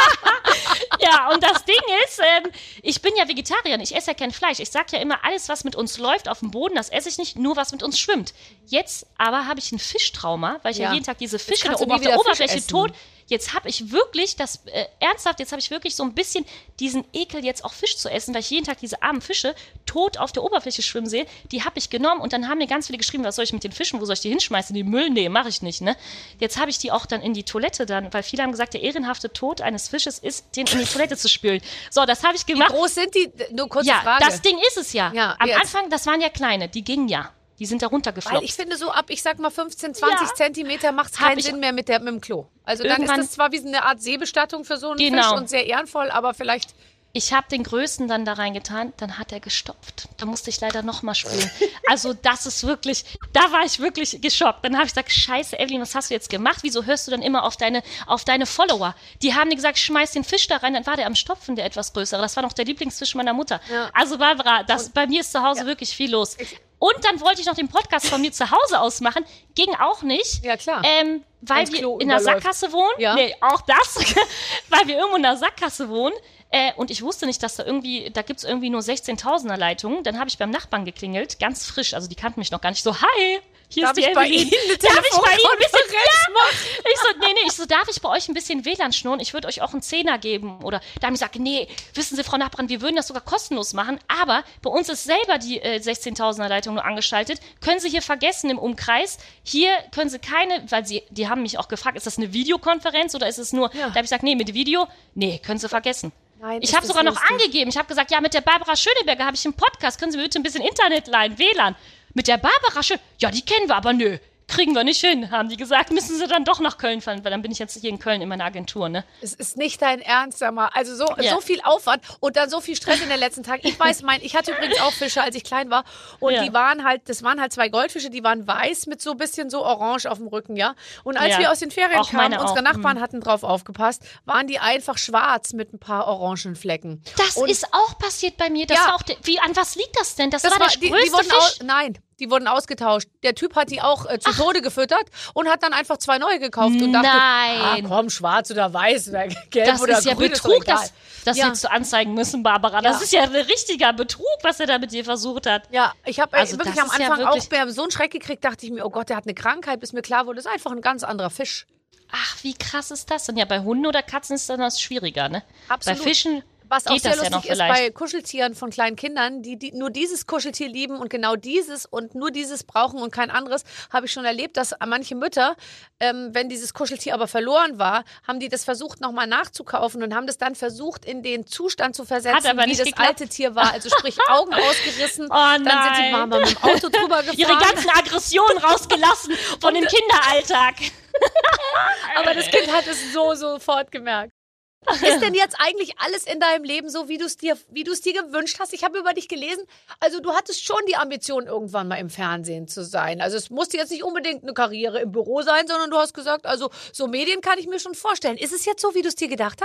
Ja, und das Ding ist, ähm, ich bin ja Vegetarierin, ich esse ja kein Fleisch. Ich sag ja immer, alles, was mit uns läuft auf dem Boden, das esse ich nicht, nur was mit uns schwimmt. Jetzt aber habe ich ein Fischtrauma, weil ich ja, Ja. jeden Tag diese Fische da kannst du oben nie auf der wieder Fisch Oberfläche essen. tot. Jetzt habe ich wirklich das, äh, ernsthaft, jetzt habe ich wirklich so ein bisschen diesen Ekel, jetzt auch Fisch zu essen, weil ich jeden Tag diese armen Fische tot auf der Oberfläche schwimmen sehe. Die habe ich genommen und dann haben mir ganz viele geschrieben, was soll ich mit den Fischen, wo soll ich die hinschmeißen? In den Müll? Nee, mache ich nicht, ne? Jetzt habe ich die auch dann in die Toilette dann, weil viele haben gesagt, der ehrenhafte Tod eines Fisches ist, den in die Toilette zu spülen. So, das habe ich Wie gemacht. groß sind die? Nur kurze Ja, Frage. das Ding ist es ja. Ja, Am jetzt. Anfang, das waren ja kleine, die gingen ja. Die sind da Weil runtergefloppt. ich finde, so ab, ich sag mal, fünfzehn, zwanzig Ja. Zentimeter macht es Hab keinen ich- Sinn mehr mit, der, mit dem Klo. Also dann ist Irgendwann- das zwar wie so eine Art Seebestattung für so einen Genau. Fisch und sehr ehrenvoll, aber vielleicht... Ich habe den größten dann da reingetan, dann hat er gestopft. Da musste ich leider nochmal spülen. Also das ist wirklich, da war ich wirklich geschockt. Dann habe ich gesagt, scheiße, Evelyn, was hast du jetzt gemacht? Wieso hörst du dann immer auf deine, auf deine Follower? Die haben dir gesagt, schmeiß den Fisch da rein. Dann war der am Stopfen, der etwas größere. Das war noch der Lieblingsfisch meiner Mutter. Ja. Also Barbara, das, bei mir ist zu Hause wirklich viel los. Und dann wollte ich noch den Podcast von mir zu Hause ausmachen. Ging auch nicht. Ja, klar. Ähm, weil Wenn's wir Klo in der überläuft. Sackgasse wohnen. Ja. Nee, auch das. Weil wir irgendwo in der Sackgasse wohnen. Äh, und ich wusste nicht, dass da irgendwie, da gibt's irgendwie nur sechzehntausender Leitungen. Dann habe ich beim Nachbarn geklingelt, ganz frisch. Also die kannten mich noch gar nicht. So, hi, hier Darf ist die ich bei Evelyn. Ihnen eine Darf ich bei Ihnen ein bisschen, Telefonkonferenz machen? ich so, nee, nee, ich so, darf ich bei euch ein bisschen W L A N schnurren? Ich würde euch auch einen Zehner geben. Oder da haben die gesagt, nee, wissen Sie, Frau Nachbarin, wir würden das sogar kostenlos machen. Aber bei uns ist selber die äh, sechzehntausender Leitung nur angeschaltet. Können Sie hier vergessen im Umkreis. Hier können Sie keine, weil sie, die haben mich auch gefragt, ist das eine Videokonferenz oder ist es nur, Ja. da habe ich gesagt, nee, mit Video, nee, können Sie vergessen. Nein, Ich ist habe das sogar noch lustig. angegeben, ich habe gesagt, ja, mit der Barbara Schöneberger habe ich einen Podcast, können Sie mir bitte ein bisschen Internet leihen, W L A N. Mit der Barbara Schön, ja, die kennen wir, aber nö, kriegen wir nicht hin, haben die gesagt, müssen Sie dann doch nach Köln fahren, weil dann bin ich jetzt hier in Köln in meiner Agentur, ne? Es ist nicht dein Ernst, sag mal. Also so, Ja. so viel Aufwand und dann so viel Stress in den letzten Tagen. Ich weiß, mein, ich hatte übrigens auch Fische, als ich klein war. Und Ja. die waren halt, das waren halt zwei Goldfische, die waren weiß mit so ein bisschen so orange auf dem Rücken, ja. Und als Ja. wir aus den Ferien Auch kamen, meine unsere auch. Nachbarn hatten drauf aufgepasst, waren die einfach schwarz mit ein paar orangen Flecken. Das Und ist auch passiert bei mir, das Ja. war auch, der, wie, an was liegt das denn? Das, das war war, der die, größte die wurden Fisch. aus, nein, die wurden ausgetauscht. Der Typ hat die auch äh, zu Tode gefüttert und hat dann einfach zwei neue gekauft und dachte, Nein. ah, komm, schwarz oder weiß oder gelb Das oder ist ja grün, ist doch Betrug, egal. das, das Ja. hättest du anzeigen müssen, Barbara. Das Ja. ist ja ein richtiger Betrug, was er da mit dir versucht hat. Ja, ich habe Also wirklich das am ist ja Anfang wirklich- auch bei so einen Schreck gekriegt, dachte ich mir, oh Gott, der hat eine Krankheit, bis mir klar wurde, das ist einfach ein ganz anderer Fisch. Ach, wie krass ist das? Und ja, bei Hunden oder Katzen ist dann das schwieriger, ne? Absolut. Bei Fischen Was auch geht sehr das ja lustig noch ist vielleicht. bei Kuscheltieren von kleinen Kindern, die, die nur dieses Kuscheltier lieben und genau dieses und nur dieses brauchen und kein anderes, habe ich schon erlebt, dass manche Mütter, ähm, wenn dieses Kuscheltier aber verloren war, haben die das versucht nochmal nachzukaufen und haben das dann versucht in den Zustand zu versetzen, Hat aber wie nicht das geklappt. alte Tier war. Also sprich Augen ausgerissen, Oh dann sind die nein. Mama mit dem Auto drüber gefahren. ihre ganzen Aggressionen rausgelassen von dem Kinderalltag. Aber das Kind hat es so sofort gemerkt. Ist denn jetzt eigentlich alles in deinem Leben so, wie du es dir, wie du es dir gewünscht hast? Ich habe über dich gelesen, also du hattest schon die Ambition, irgendwann mal im Fernsehen zu sein. Also es musste jetzt nicht unbedingt eine Karriere im Büro sein, sondern du hast gesagt, also so Medien kann ich mir schon vorstellen. Ist es jetzt so, wie du es dir gedacht hast?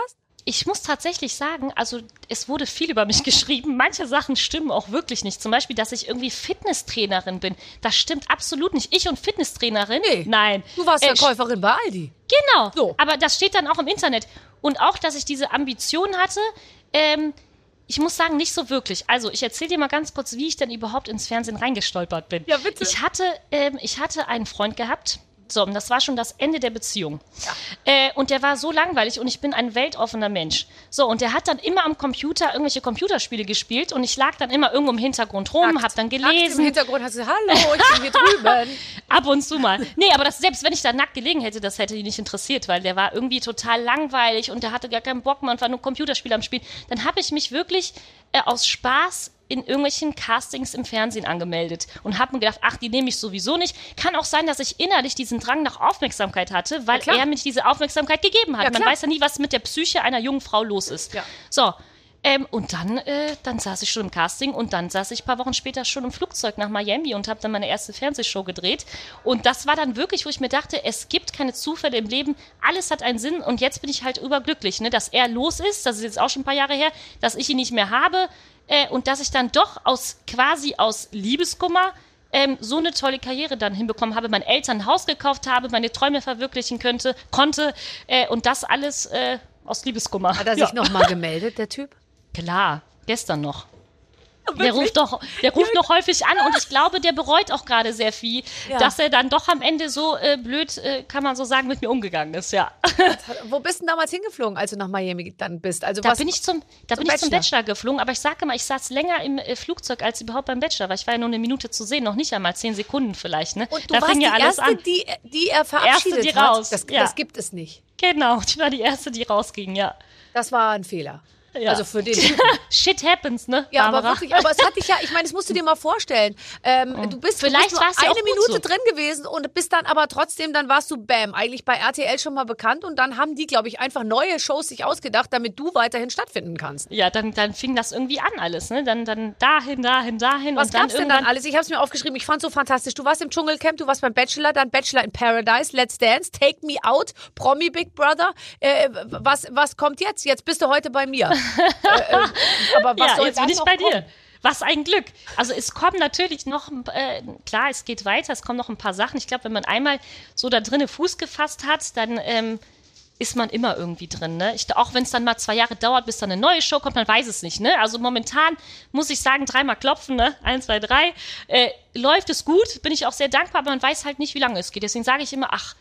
ich muss tatsächlich sagen, also es wurde viel über mich geschrieben. Manche Sachen stimmen auch wirklich nicht. Zum Beispiel, dass ich irgendwie Fitnesstrainerin bin. Das stimmt absolut nicht. Ich und Fitnesstrainerin? Nee. Nein. Du warst Äh, Verkäuferin bei Aldi. Genau. So. Aber das steht dann auch im Internet. Und auch, dass ich diese Ambition hatte, ähm, ich muss sagen, nicht so wirklich. Also, ich erzähle dir mal ganz kurz, wie ich denn überhaupt ins Fernsehen reingestolpert bin. Ja, bitte. Ich hatte, ähm, ich hatte einen Freund gehabt. So, und das war schon das Ende der Beziehung. Ja. Äh, und der war so langweilig und ich bin ein weltoffener Mensch. So, und der hat dann immer am Computer irgendwelche Computerspiele gespielt und ich lag dann immer irgendwo im Hintergrund rum, Nackt. hab dann Nackt gelesen. im Hintergrund hast du, hallo, ich bin hier drüben. Ab und zu mal. Nee, aber das, selbst wenn ich da nackt gelegen hätte, das hätte ihn nicht interessiert, weil der war irgendwie total langweilig und der hatte gar keinen Bock mehr und war nur Computerspiele am Spielen. Dann habe ich mich wirklich äh, aus Spaß in irgendwelchen Castings im Fernsehen angemeldet und habe mir gedacht, ach, die nehme ich sowieso nicht. Kann auch sein, dass ich innerlich diesen Drang nach Aufmerksamkeit hatte, weil Ja, er mir diese Aufmerksamkeit gegeben hat. Ja, Man klar. weiß ja nie, was mit der Psyche einer jungen Frau los ist. Ja. So, ähm, und dann, äh, dann saß ich schon im Casting und dann saß ich ein paar Wochen später schon im Flugzeug nach Miami und habe dann meine erste Fernsehshow gedreht. Und das war dann wirklich, wo ich mir dachte, es gibt keine Zufälle im Leben, alles hat einen Sinn und jetzt bin ich halt überglücklich, ne, dass er los ist, das ist jetzt auch schon ein paar Jahre her, dass ich ihn nicht mehr habe, Äh, und dass ich dann doch aus quasi aus Liebeskummer ähm, so eine tolle Karriere dann hinbekommen habe, meinen Eltern ein Haus gekauft habe, meine Träume verwirklichen könnte, konnte äh, und das alles äh, aus Liebeskummer. Hat er sich nochmal gemeldet, der Typ? Klar, gestern noch. Der ruft, doch, der ruft noch häufig an und ich glaube, der bereut auch gerade sehr viel, Ja. dass er dann doch am Ende so äh, blöd, äh, kann man so sagen, mit mir umgegangen ist, ja. Wo bist du denn damals hingeflogen, als du nach Miami dann bist? Also Da was, bin ich zum, da zum bin ich zum Bachelor? Bachelor geflogen, aber ich sage mal, ich saß länger im äh, Flugzeug als überhaupt beim Bachelor, weil ich war ja nur eine Minute zu sehen, noch nicht einmal zehn Sekunden vielleicht, ne? Und du da warst fing die ja alles Erste, an. die, die er verabschiedet die hat. raus, Das, ja. das gibt es nicht. Genau, ich war die Erste, die rausging, ja. Das war ein Fehler. Ja. Also für den Typen. Shit happens, ne? Ja, aber Barbara? wirklich, aber es hat dich ja, ich meine, das musst du dir mal vorstellen. Ähm, du bist, Vielleicht du bist war's nur ja eine auch gut Minute so. drin gewesen und bist dann aber trotzdem, dann warst du Bam, eigentlich bei R T L schon mal bekannt und dann haben die, glaube ich, einfach neue Shows sich ausgedacht, damit du weiterhin stattfinden kannst. Ja, dann, dann fing das irgendwie an alles, ne? Dann, dann dahin, dahin, dahin Was und dann gab's denn irgendwann. dann alles? Ich habe es mir aufgeschrieben, ich fand's so fantastisch. Du warst im Dschungelcamp, du warst beim Bachelor, dann Bachelor in Paradise, Let's Dance, Take Me Out, Promi Big Brother. Äh, was, was kommt jetzt? Jetzt bist du heute bei mir. äh, äh, aber was ja, soll jetzt dann bin ich noch bei kommen? dir. Was ein Glück. Also es kommen natürlich noch, äh, klar, es geht weiter, es kommen noch ein paar Sachen. Ich glaube, wenn man einmal so da drinnen Fuß gefasst hat, dann ähm, ist man immer irgendwie drin. Ne? Ich, auch wenn es dann mal zwei Jahre dauert, bis dann eine neue Show kommt, man weiß es nicht. Ne? Also momentan muss ich sagen, dreimal klopfen, ne? eins, zwei, drei. Äh, läuft es gut, bin ich auch sehr dankbar, aber man weiß halt nicht, wie lange es geht. Deswegen sage ich immer, ach,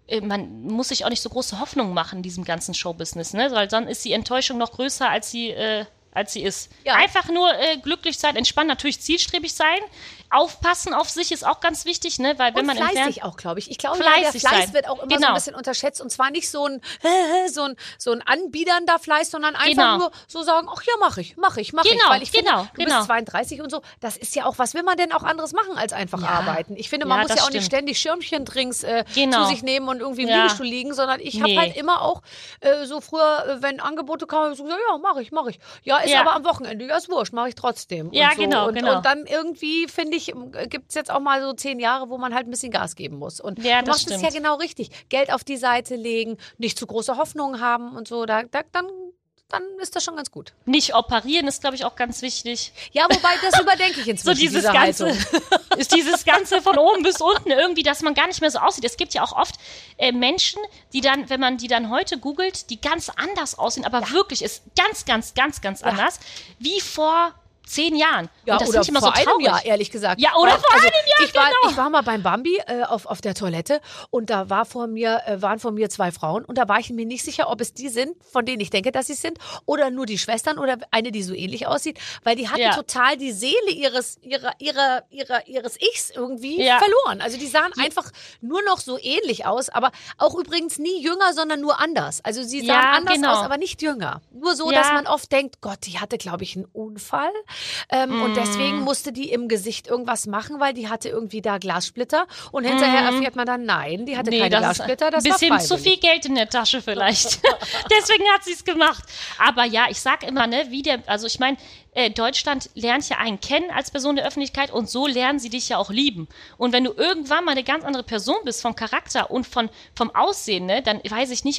man muss sich auch nicht so große Hoffnungen machen in diesem ganzen Showbusiness, ne? Weil dann ist die Enttäuschung noch größer, als sie, äh, als sie ist. Ja. Einfach nur äh, glücklich sein, entspannen, natürlich zielstrebig sein. Aufpassen auf sich ist auch ganz wichtig, ne? Weil wenn Und man im fleißig Fern- auch, glaube ich. Ich glaube, ja, der Fleißig Fleiß sein. wird auch immer so Genau. ein bisschen unterschätzt. Und zwar nicht so ein, so ein, so ein anbiedernder Fleiß, sondern einfach Genau. nur so sagen, ach ja, mach ich, mach ich, mach ich. Genau, Weil ich finde, genau, du genau. bist zweiunddreißig und so, das ist ja auch, was will man denn auch anderes machen als einfach Ja. arbeiten? Ich finde, man Ja, muss das ja auch nicht stimmt. ständig Schirmchendrinks äh, Genau. zu sich nehmen und irgendwie im Ja. Liegestuhl liegen, sondern ich habe Nee. halt immer auch äh, so früher, äh, wenn Angebote kamen, hab ich so gesagt, ja, mach ich, mach ich. Ja, ist Ja. aber am Wochenende, ja, ist wurscht, mache ich trotzdem. Ja, und so. genau, und, genau. Und dann irgendwie, finde ich, gibt es jetzt auch mal so zehn Jahre, wo man halt ein bisschen Gas geben muss. Und Ja, du das machst es stimmt. ja genau richtig. Geld auf die Seite legen, nicht zu große Hoffnungen haben und so. Da, da, dann, dann ist das schon ganz gut. Nicht operieren ist, glaube ich, auch ganz wichtig. Ja, wobei, das überdenke ich So inzwischen, dieses diese Ganze, Haltung. ist dieses Ganze von oben bis unten irgendwie, dass man gar nicht mehr so aussieht. Es gibt ja auch oft äh, Menschen, die dann, wenn man die dann heute googelt, die ganz anders aussehen, aber wirklich ist ganz, ganz, ganz, ganz anders, wie vor zehn Jahren. Ja, und das oder finde ich immer vor so traurig. einem Jahr, ehrlich gesagt. Ja, oder Weil, vor also, einem Jahr, ich war, genau. Ich war mal beim Bambi äh, auf, auf der Toilette und da war vor mir, äh, waren vor mir zwei Frauen und da war ich mir nicht sicher, ob es die sind, von denen ich denke, dass sie es sind, oder nur die Schwestern oder eine, die so ähnlich aussieht, weil die hatten Ja. total die Seele ihres, ihrer, ihrer, ihrer, ihres Ichs irgendwie Ja. verloren. Also die sahen einfach nur noch so ähnlich aus, aber auch übrigens nie jünger, sondern nur anders. Also sie sahen Ja, anders genau. aus, aber nicht jünger. Nur so, Ja. dass man oft denkt, Gott, die hatte, glaube ich, einen Unfall ähm, und Mm. deswegen musste die im Gesicht irgendwas machen, weil die hatte irgendwie da Glassplitter und hinterher erfährt man dann, nein, die hatte keine das Glassplitter, das ist ein war bisschen freiwillig. zu viel Geld in der Tasche vielleicht. Deswegen hat sie es gemacht. Aber ja, ich sag immer, ne, wie der, also ich meine, äh, Deutschland lernt ja einen kennen als Person der Öffentlichkeit und so lernen sie dich ja auch lieben. Und wenn du irgendwann mal eine ganz andere Person bist vom Charakter und von, vom Aussehen, ne, dann weiß ich nicht, ob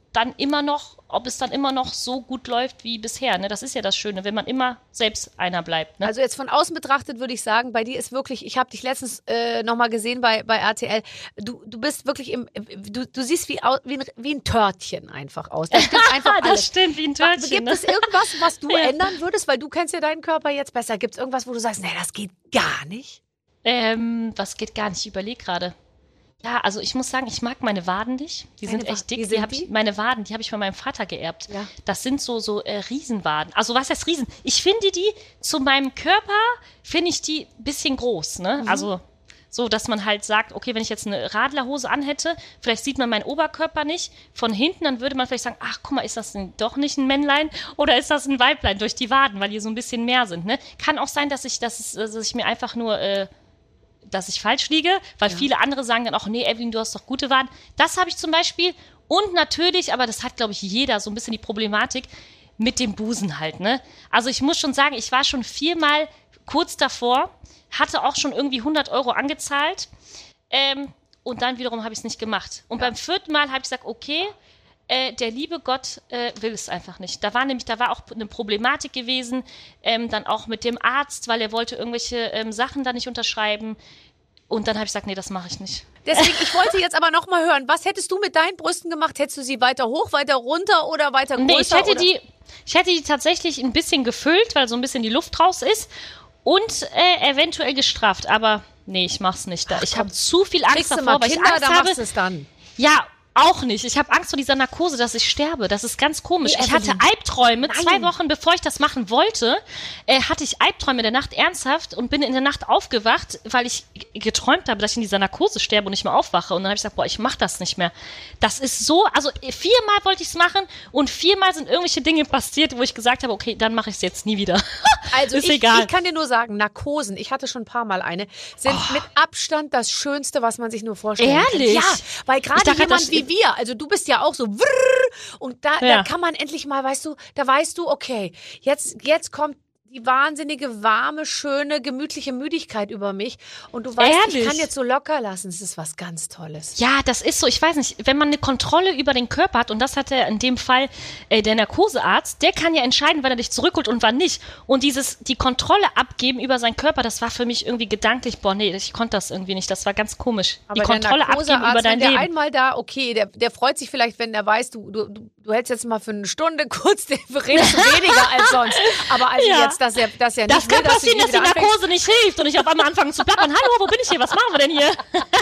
dann immer noch, ob es dann immer noch so gut läuft wie bisher. Ne? Das ist ja das Schöne, wenn man immer selbst einer bleibt. Ne? Also jetzt von außen betrachtet würde ich sagen, bei dir ist wirklich, ich habe dich letztens äh, nochmal gesehen bei, bei R T L, du, du bist wirklich, im, du, du siehst wie, au, wie, ein, wie ein Törtchen einfach aus. Das stimmt einfach alles. Das stimmt, wie ein Törtchen. Gibt ne? es irgendwas, was du Ja. ändern würdest, weil du kennst ja deinen Körper jetzt besser. Gibt es irgendwas, wo du sagst, nee, das geht gar nicht? Ähm, was geht gar nicht, ich überlege gerade. Ja, also ich muss sagen, ich mag meine Waden nicht. Die Deine sind Wa- echt dick. wie Die sind hab die? ich, meine Waden, die habe ich von meinem Vater geerbt. Ja. Das sind so, so äh, Riesenwaden. Also was heißt Riesen? Ich finde die, zu meinem Körper, finde ich die ein bisschen groß. Ne? Mhm. Also so, dass man halt sagt, okay, wenn ich jetzt eine Radlerhose anhätte, vielleicht sieht man meinen Oberkörper nicht. Von hinten, dann würde man vielleicht sagen, ach, guck mal, ist das denn doch nicht ein Männlein oder ist das ein Weiblein durch die Waden, weil die so ein bisschen mehr sind. Ne? Kann auch sein, dass ich, dass, es, dass ich mir einfach nur... Äh, dass ich falsch liege, weil Ja. viele andere sagen dann auch, nee, Evelyn, du hast doch gute Waden. Das habe ich zum Beispiel. Und natürlich, aber das hat, glaube ich, jeder so ein bisschen die Problematik mit dem Busen halt, ne? Also ich muss schon sagen, ich war schon viermal kurz davor, hatte auch schon irgendwie hundert Euro angezahlt ähm, und dann wiederum habe ich es nicht gemacht. Und Ja. beim vierten Mal habe ich gesagt, okay, äh, der liebe Gott äh, will es einfach nicht. Da war nämlich, da war auch eine Problematik gewesen, ähm, dann auch mit dem Arzt, weil er wollte irgendwelche ähm, Sachen da nicht unterschreiben. Und dann habe ich gesagt, nee, das mache ich nicht. Deswegen, ich wollte jetzt aber noch mal hören, was hättest du mit deinen Brüsten gemacht? Hättest du sie weiter hoch, weiter runter oder weiter größer? Nee, ich hätte, oder? die, ich hätte die tatsächlich ein bisschen gefüllt, weil so ein bisschen die Luft raus ist und äh, eventuell gestrafft. Aber nee, ich mach's nicht. Da. Ich habe zu viel Angst Kriegst du davor, mal weil Kinder, ich Angst dann habe. machst du es dann. Ja, auch nicht. Ich habe Angst vor dieser Narkose, dass ich sterbe. Das ist ganz komisch. Nee, Ich hatte Evelyn. Albträume. Nein. Zwei Wochen bevor ich das machen wollte, äh, hatte ich Albträume in der Nacht ernsthaft und bin in der Nacht aufgewacht, weil ich g- geträumt habe, dass ich in dieser Narkose sterbe und nicht mehr aufwache. Und dann habe ich gesagt, boah, ich mache das nicht mehr. Das ist so, also äh, viermal wollte ich es machen und viermal sind irgendwelche Dinge passiert, wo ich gesagt habe, okay, dann mache ich es jetzt nie wieder. Also ist ich, egal. ich kann dir nur sagen, Narkosen, ich hatte schon ein paar Mal eine, sind mit Abstand das Schönste, was man sich nur vorstellen Ehrlich? kann. Ja, weil gerade Ich dachte, jemand das- wie wir, also du bist ja auch so wrrr, und da, da Ja. kann man endlich mal, weißt du, da weißt du, okay, jetzt, jetzt kommt die wahnsinnige, warme, schöne, gemütliche Müdigkeit über mich und du weißt, ich Ehrlich? kann jetzt so locker lassen, das ist was ganz Tolles. Ja, das ist so, ich weiß nicht, wenn man eine Kontrolle über den Körper hat, und das hat er in dem Fall äh, der Narkosearzt, der kann ja entscheiden, wann er dich zurückholt und wann nicht. Und dieses, die Kontrolle abgeben über seinen Körper, das war für mich irgendwie gedanklich, boah, nee, ich konnte das irgendwie nicht, das war ganz komisch. Aber die Kontrolle der abgeben Narkosearzt, über dein wenn der Leben. einmal da, okay, der, der freut sich vielleicht, wenn der weiß, du, du, du, du hältst jetzt mal für eine Stunde kurz, den redest du weniger als sonst. Aber also Ja. jetzt, dass er, dass er nicht Das kann will, dass passieren, du dass die hier wieder anfängst. Narkose nicht hilft und ich auf einmal anfange zu plappern. Hallo, wo bin ich hier? Was machen wir denn hier?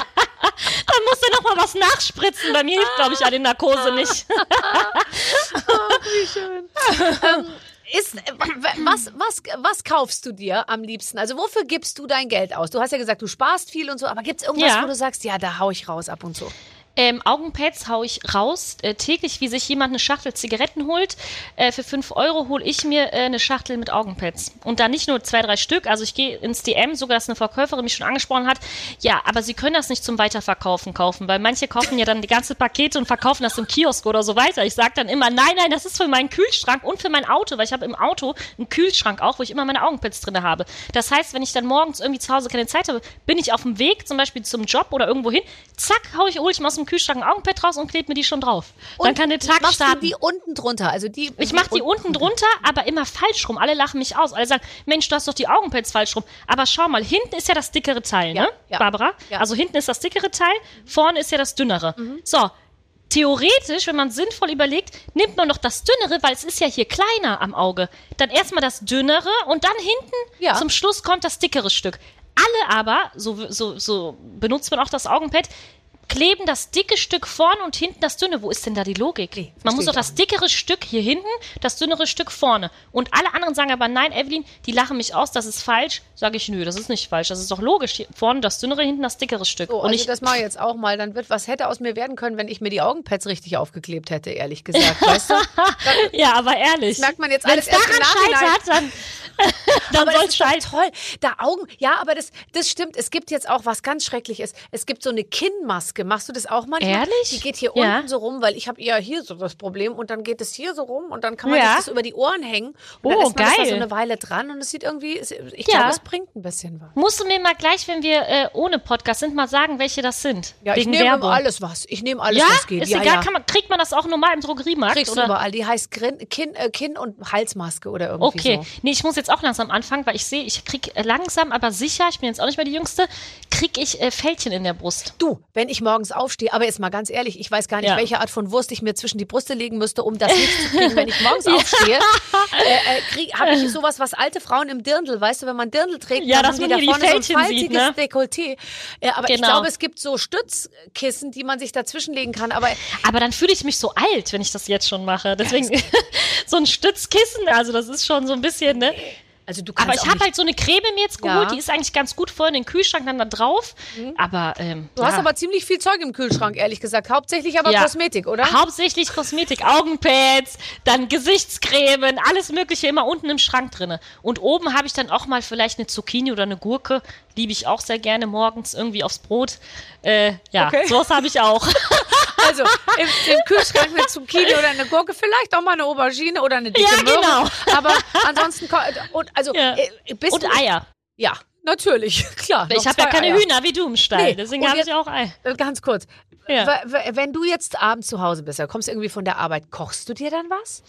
Dann musst du noch mal was nachspritzen. Bei mir hilft, glaube ich, eine Narkose nicht. ähm, ist, äh, w- was, was, was kaufst du dir am liebsten? Also wofür gibst du dein Geld aus? Du hast ja gesagt, du sparst viel und so, aber gibt es irgendwas, Ja. wo du sagst, ja, da hau ich raus ab und zu? Ähm, Augenpads hau ich raus. Äh, täglich, wie sich jemand eine Schachtel Zigaretten holt, äh, für fünf Euro hole ich mir äh, eine Schachtel mit Augenpads. Und da nicht nur zwei, drei Stück. Also ich gehe ins D M, sogar dass eine Verkäuferin mich schon angesprochen hat. Ja, aber sie können das nicht zum Weiterverkaufen kaufen, weil manche kaufen ja dann die ganze Pakete und verkaufen das im Kiosk oder so weiter. Ich sage dann immer, nein, nein, das ist für meinen Kühlschrank und für mein Auto, weil ich habe im Auto einen Kühlschrank auch, wo ich immer meine Augenpads drin habe. Das heißt, wenn ich dann morgens irgendwie zu Hause keine Zeit habe, bin ich auf dem Weg, zum Beispiel zum Job oder irgendwo hin, zack, hau ich, hole ich mal aus dem Kühlschrank ein Augenpad raus und klebe mir die schon drauf. Dann kann der Tag machst starten. du die unten drunter? Also die, Ich mache die unten drunter, aber immer falsch rum. Alle lachen mich aus. Alle sagen, Mensch, du hast doch die Augenpads falsch rum. Aber schau mal, hinten ist ja das dickere Teil, Ja, ne, ja. Barbara? Ja. Also hinten ist das dickere Teil, vorne ist ja das dünnere. So, theoretisch, wenn man sinnvoll überlegt, nimmt man doch das dünnere, weil es ist ja hier kleiner am Auge. Dann erstmal das dünnere und dann hinten Ja. zum Schluss kommt das dickere Stück. Alle aber, so, so, so benutzt man auch das Augenpad, kleben das dicke Stück vorne und hinten das dünne. Wo ist denn da die Logik? Nee, Man muss verstehe doch ich das dickere Stück hier hinten, das dünnere Stück vorne. Und alle anderen sagen aber, nein, Evelyn, die lachen mich aus, das ist falsch. Sage ich, nö, das ist nicht falsch. Das ist doch logisch. Hier vorne das dünnere, hinten das dickere Stück. So, und also ich, das mache ich jetzt auch mal. Dann wird, was hätte aus mir werden können, wenn ich mir die Augenpads richtig aufgeklebt hätte, ehrlich gesagt. Weißt du? ja, aber ehrlich. Das merkt man jetzt Wenn alles es erst im daran Nachhinein. scheitert, dann... Dann aber das soll's ist doch sein. toll. Da Augen, ja, aber das, das stimmt. Es gibt jetzt auch was ganz Schreckliches. Es gibt so eine Kinnmaske. Machst du das auch manchmal? Ehrlich? Die geht hier Ja. unten so rum, weil ich habe eher hier so das Problem und dann geht es hier so rum und dann kann man Ja. sich das über die Ohren hängen und dann Oh, lässt man das da geil. so eine Weile dran und es sieht irgendwie, es- ich Ja. glaube, es bringt ein bisschen was. Musst du mir mal gleich, wenn wir äh, ohne Podcast sind, mal sagen, welche das sind? Ja, ich Wegen nehme Werbung. alles was. Ich nehme alles, Ja, was geht. ist ja, egal. ja. Kann man, kriegt man das auch normal im Drogeriemarkt? Kriegst du oder? überall. Die heißt Grin, Kinn, äh, Kinn- und Halsmaske oder irgendwie Okay, so. nee, ich muss jetzt auch langsam anfangen, weil ich sehe, ich krieg äh, langsam, aber sicher, ich bin jetzt auch nicht mehr die Jüngste, krieg ich äh, Fältchen in der Brust. Du, wenn ich morgens aufstehe, aber jetzt mal ganz ehrlich, ich weiß gar nicht, Ja. welche Art von Wurst ich mir zwischen die Brüste legen müsste, um das nicht zu kriegen, wenn ich morgens aufstehe. Äh, äh, habe ich sowas, was alte Frauen im Dirndl, weißt du, wenn man Dirndl trägt, Ja, dann dass haben man die hier da die vorne so ein Fältchen sieht, faltiges ne? Dekolleté. Äh, aber ich Genau. glaube, es gibt so Stützkissen, die man sich dazwischenlegen kann, aber Aber dann fühle ich mich so alt, wenn ich das jetzt schon mache. Deswegen so ein Stützkissen, also das ist schon so ein bisschen, ne? also du kannst Aber ich auch habe nicht, halt so eine Creme mir jetzt geholt, Ja. die ist eigentlich ganz gut vorhin in den Kühlschrank dann da drauf. Aber ähm, du ja. hast aber ziemlich viel Zeug im Kühlschrank, ehrlich gesagt. Hauptsächlich aber Ja. Kosmetik, oder? Hauptsächlich Kosmetik, Augenpads, dann Gesichtscremen, alles Mögliche immer unten im Schrank drinne. Und oben habe ich dann auch mal vielleicht eine Zucchini oder eine Gurke, liebe ich auch sehr gerne morgens irgendwie aufs Brot. Äh, ja, Okay. sowas habe ich auch. Also im, im Kühlschrank eine Zucchini oder eine Gurke, vielleicht auch mal eine Aubergine oder eine dicke Ja, Möhre. genau. Aber ansonsten, ko- und, also, Ja. äh, bist Und du, Eier. Ja, natürlich, klar. Ich noch habe ja zwei keine Eier. Hühner wie du im Stall, Nee, deswegen und habe ich jetzt- auch Ei. Äh, Ganz kurz. Ja. W- w- Wenn du jetzt abends zu Hause bist, da kommst du irgendwie von der Arbeit, kochst du dir dann was?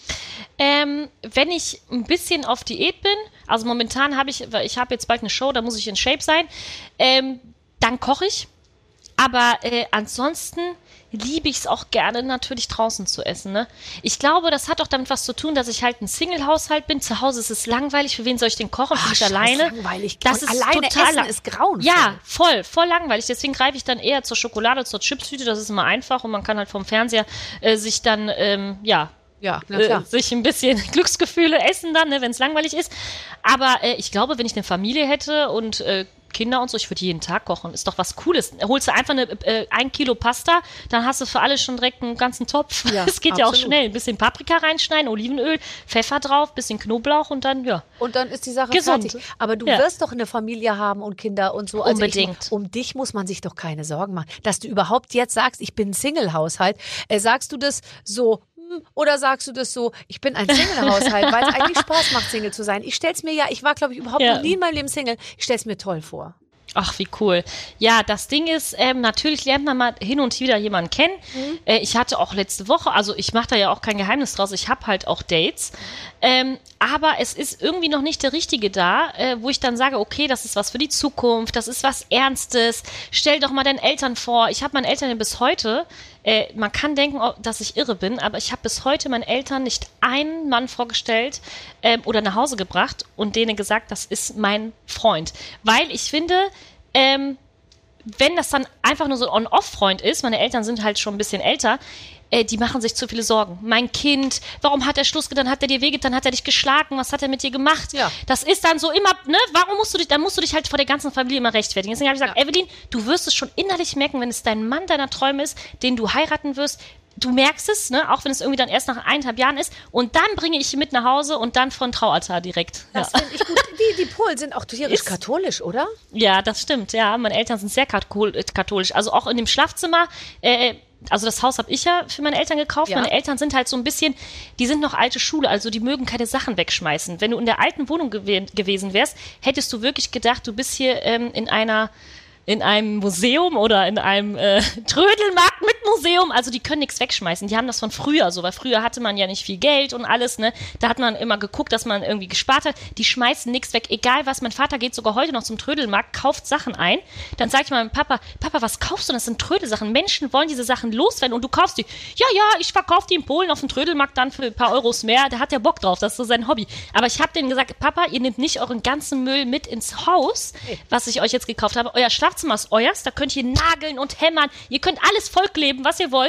Ähm, wenn ich ein bisschen auf Diät bin, also momentan habe ich, weil ich habe jetzt bald eine Show, da muss ich in Shape sein, ähm, dann koche ich. Aber äh, ansonsten liebe ich es auch gerne, natürlich draußen zu essen. Ne? Ich glaube, das hat auch damit was zu tun, dass ich halt ein Single-Haushalt bin. Zu Hause ist es langweilig. Für wen soll ich denn kochen? Für mich scheiß alleine. langweilig. Das Und ist alleine total essen lang- ist grauenvoll. Ja, voll, voll langweilig. Deswegen greife ich dann eher zur Schokolade, zur Chipstüte. Das ist immer einfach und man kann halt vom Fernseher äh, sich dann, ähm, ja, Ja, na äh, klar. sich ein bisschen Glücksgefühle essen dann, ne, wenn es langweilig ist. Aber äh, ich glaube, wenn ich eine Familie hätte und äh, Kinder und so, ich würde jeden Tag kochen. Ist doch was Cooles. Holst du einfach eine, äh, ein Kilo Pasta, dann hast du für alle schon direkt einen ganzen Topf. Ja, Es geht ja auch absolut. schnell. Ein bisschen Paprika reinschneiden, Olivenöl, Pfeffer drauf, bisschen Knoblauch und dann, ja. Und dann ist die Sache Gesund. fertig. Aber du Ja. wirst doch eine Familie haben und Kinder und so. Also Unbedingt. Ich, um dich muss man sich doch keine Sorgen machen. Dass du überhaupt jetzt sagst, ich bin ein Single-Haushalt. Äh, sagst du das so, hm, oder sagst du das so, ich bin ein Single-Haushalt, weil es eigentlich Spaß macht, Single zu sein. Ich stell's mir ja, ich war, glaube ich, überhaupt Ja. noch nie in meinem Leben Single. Ich stell's mir toll vor. Ach, wie cool. Ja, das Ding ist, ähm, natürlich lernt man mal hin und wieder jemanden kennen. Äh, ich hatte auch letzte Woche, also ich mache da ja auch kein Geheimnis draus, ich habe halt auch Dates. Ähm, aber es ist irgendwie noch nicht der Richtige da, äh, wo ich dann sage, okay, das ist was für die Zukunft, das ist was Ernstes. Stell doch mal deinen Eltern vor. Ich habe meinen Eltern bis heute, äh, man kann denken, oh, dass ich irre bin, aber ich habe bis heute meinen Eltern nicht einen Mann vorgestellt ähm, oder nach Hause gebracht und denen gesagt, das ist mein Freund. Weil ich finde, ähm, wenn das dann einfach nur so ein On-Off-Freund ist, meine Eltern sind halt schon ein bisschen älter, äh, die machen sich zu viele Sorgen. Mein Kind, warum hat er Schluss getan, hat er dir wehgetan, hat er dich geschlagen, was hat er mit dir gemacht? Ja. Das ist dann so immer, ne, warum musst du dich, dann musst du dich halt vor der ganzen Familie immer rechtfertigen. Deswegen habe ich gesagt, Ja. Evelyn, du wirst es schon innerlich merken, wenn es dein Mann deiner Träume ist, den du heiraten wirst, du merkst es, ne, auch wenn es irgendwie dann erst nach eineinhalb Jahren ist und dann bringe ich ihn mit nach Hause und dann von Traualtar direkt. Das Ja. finde ich gut. Die, die Polen sind auch tierisch Ist- katholisch, oder? Ja, das stimmt. Ja, meine Eltern sind sehr kathol- äh, katholisch. Also auch in dem Schlafzimmer. Äh, also das Haus habe ich ja für meine Eltern gekauft. Ja. Meine Eltern sind halt so ein bisschen, die sind noch alte Schule, also die mögen keine Sachen wegschmeißen. Wenn du in der alten Wohnung gew gewesen wärst, hättest du wirklich gedacht, du bist hier ähm, in einer in einem Museum oder in einem äh, Trödelmarkt mit Museum. Also die können nichts wegschmeißen. Die haben das von früher so, weil früher hatte man ja nicht viel Geld und alles, ne? Da hat man immer geguckt, dass man irgendwie gespart hat. Die schmeißen nichts weg, egal was. Mein Vater geht sogar heute noch zum Trödelmarkt, kauft Sachen ein. Dann sag ich mal meinem Papa, Papa, was kaufst du? Das sind Trödelsachen. Menschen wollen diese Sachen loswerden und du kaufst die. Ja, ja, ich verkaufe die in Polen auf dem Trödelmarkt dann für ein paar Euros mehr. Da hat der Bock drauf, das ist so sein Hobby. Aber ich habe denen gesagt, Papa, ihr nehmt nicht euren ganzen Müll mit ins Haus, was ich euch jetzt gekauft habe. Euer Schlafzimmer ist euers, da könnt ihr nageln und hämmern. Ihr könnt alles vollkleben, was ihr wollt.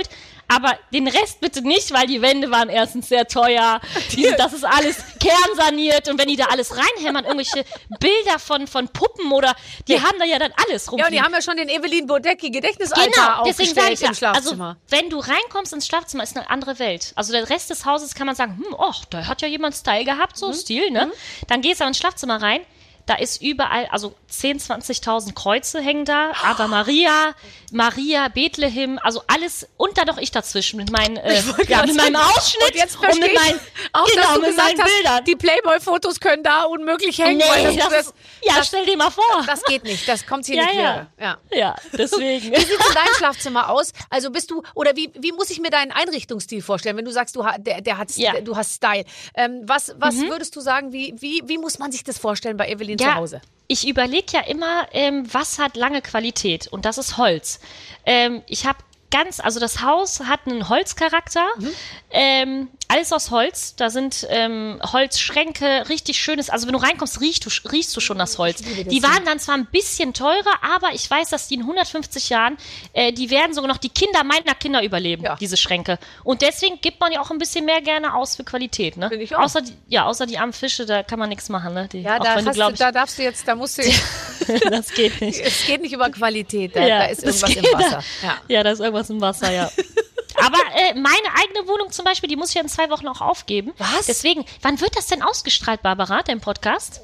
Aber den Rest bitte nicht, weil die Wände waren erstens sehr teuer. Die, das ist alles kernsaniert. Und wenn die da alles reinhämmern, irgendwelche Bilder von, von Puppen oder, die ja. haben da ja dann alles rum. Ja, und die haben ja schon den Evelyn Bodecki Gedächtnisaltar genau, deswegen sage ich im ja, Schlafzimmer. Also, wenn du reinkommst ins Schlafzimmer, ist eine andere Welt. Also der Rest des Hauses kann man sagen, hm, oh, da hat ja jemand Style gehabt, so mhm. Stil, ne? Mhm. Dann gehst du ins Schlafzimmer rein. Da ist überall, also zehntausend, zwanzigtausend Kreuze hängen da, Ave Maria, Maria, Bethlehem, also alles und dann noch ich dazwischen mit meinen, äh, ja, mit meinem Ausschnitt und, jetzt und mit meinen, auch, genau, dass du mit gesagt meinen hast, Bildern. Die Playboy-Fotos können da unmöglich hängen. Nee, weil das, das, das, ja, das, stell dir mal vor. Das geht nicht, das kommt hier ja, nicht ja. wieder. Ja, ja, deswegen. Wie sieht denn dein Schlafzimmer aus? Also bist du, oder wie, wie muss ich mir deinen Einrichtungsstil vorstellen, wenn du sagst, du, der, der hat, ja. du hast Style. Ähm, was was mhm. würdest du sagen, wie, wie, wie muss man sich das vorstellen bei Evelyn ja. zu Hause? Ich überlege ja immer, ähm, was hat lange Qualität und das ist Holz. Ähm, ich habe ganz, also das Haus hat einen Holzcharakter, mhm. ähm, alles aus Holz, da sind ähm, Holzschränke, richtig schönes, also wenn du reinkommst, riechst du, riechst du schon das Holz. Das die waren dann zwar ein bisschen teurer, aber ich weiß, dass die in hundertfünfzig Jahren, äh, die werden sogar noch die Kinder meiner Kinder überleben, ja. diese Schränke. Und deswegen gibt man ja auch ein bisschen mehr gerne aus für Qualität, ne? Finde ich auch. Außer die, ja, außer die armen Fische, da kann man nichts machen, ne? Die, ja, auch da, wenn hast du, du, da darfst du jetzt, da musst du das geht nicht. Es geht nicht über Qualität, da, ja, da ist irgendwas im Wasser. Ja. ja, da ist irgendwas im Wasser, ja. Aber äh, meine eigene Wohnung zum Beispiel, die muss ich ja in zwei Wochen auch aufgeben. Was? Deswegen, wann wird das denn ausgestrahlt, Barbara, dein Podcast?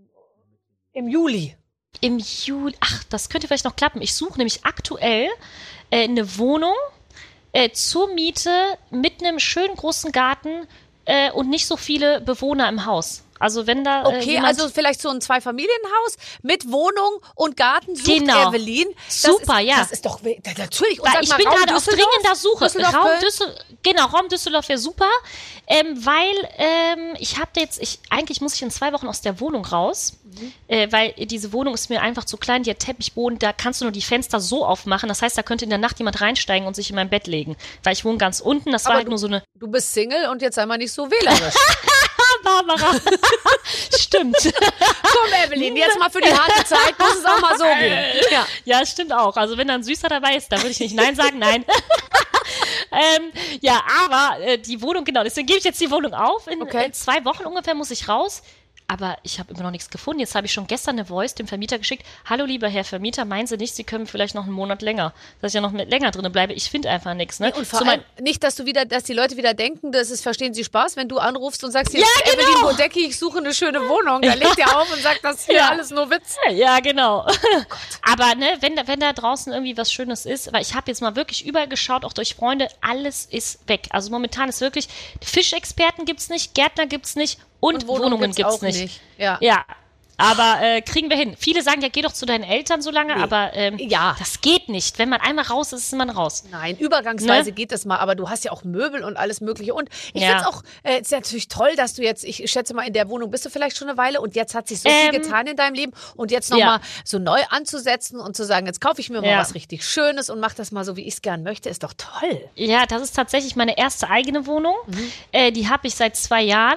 Im Juli. Im Juli. Ach, das könnte vielleicht noch klappen. Ich suche nämlich aktuell äh, eine Wohnung äh, zur Miete mit einem schönen großen Garten äh, und nicht so viele Bewohner im Haus. Also wenn da Okay, äh, jemand also vielleicht so ein Zweifamilienhaus mit Wohnung und Garten sucht genau. Evelyn. Das Super, ist, ja. Das ist doch natürlich. Und Weil sag ich mal, bin Raum gerade auf Düsseldorf, dringender Suche. Düsseldorf, Raum Köln. Düssel, genau, Raum Düsseldorf wäre super, ähm, weil ähm, ich habe jetzt, ich eigentlich muss ich in zwei Wochen aus der Wohnung raus, mhm. äh, weil diese Wohnung ist mir einfach zu klein, die hat Teppichboden, da kannst du nur die Fenster so aufmachen. Das heißt, da könnte in der Nacht jemand reinsteigen und sich in mein Bett legen, weil ich wohne ganz unten. Das war Aber halt du, nur so eine. Du bist Single und jetzt sei mal nicht so wählerisch. Barbara. Stimmt. Komm, Evelyn, jetzt mal für die harte Zeit muss es auch mal so gehen. Ja, ja stimmt auch. Also wenn da ein Süßer dabei ist, dann würde ich nicht Nein sagen. Nein. ähm, ja, aber äh, die Wohnung, genau, deswegen gebe ich jetzt die Wohnung auf. In, okay. in zwei Wochen ungefähr muss ich raus. Aber ich habe immer noch nichts gefunden. Jetzt habe ich schon gestern eine Voice dem Vermieter geschickt. Hallo, lieber Herr Vermieter, meinen Sie nicht, Sie können vielleicht noch einen Monat länger, dass ich ja noch mit länger drin bleibe? Ich finde einfach nichts. Ne? Und vor so allem nicht, dass du wieder, dass die Leute wieder denken, das ist, verstehen Sie Spaß, wenn du anrufst und sagst, hier ja, ist genau. Evelyn Bodecki, ich suche eine schöne Wohnung. Dann legt er auf und sagt, das ist hier ja. alles nur Witz. Ja, genau. Oh aber ne, wenn da, wenn da draußen irgendwie was Schönes ist, weil ich habe jetzt mal wirklich überall geschaut, auch durch Freunde, alles ist weg. Also momentan ist wirklich, Fischexperten gibt's nicht, Gärtner gibt's nicht. Und, und Wohnungen, Wohnungen gibt's, gibt's nicht. nicht. Ja. ja. Aber äh, kriegen wir hin. Viele sagen, ja, geh doch zu deinen Eltern so lange, nee. aber ähm, ja. das geht nicht. Wenn man einmal raus ist, ist man raus. Nein, übergangsweise ne? geht das mal, aber du hast ja auch Möbel und alles Mögliche. Und ich ja. finde es auch, äh, ist natürlich toll, dass du jetzt, ich schätze mal, in der Wohnung bist du vielleicht schon eine Weile und jetzt hat sich so ähm, viel getan in deinem Leben und jetzt nochmal ja. mal so neu anzusetzen und zu sagen, jetzt kaufe ich mir mal ja. was richtig Schönes und mach das mal so, wie ich es gern möchte, ist doch toll. Ja, das ist tatsächlich meine erste eigene Wohnung. Mhm. Äh, die habe ich seit zwei Jahren.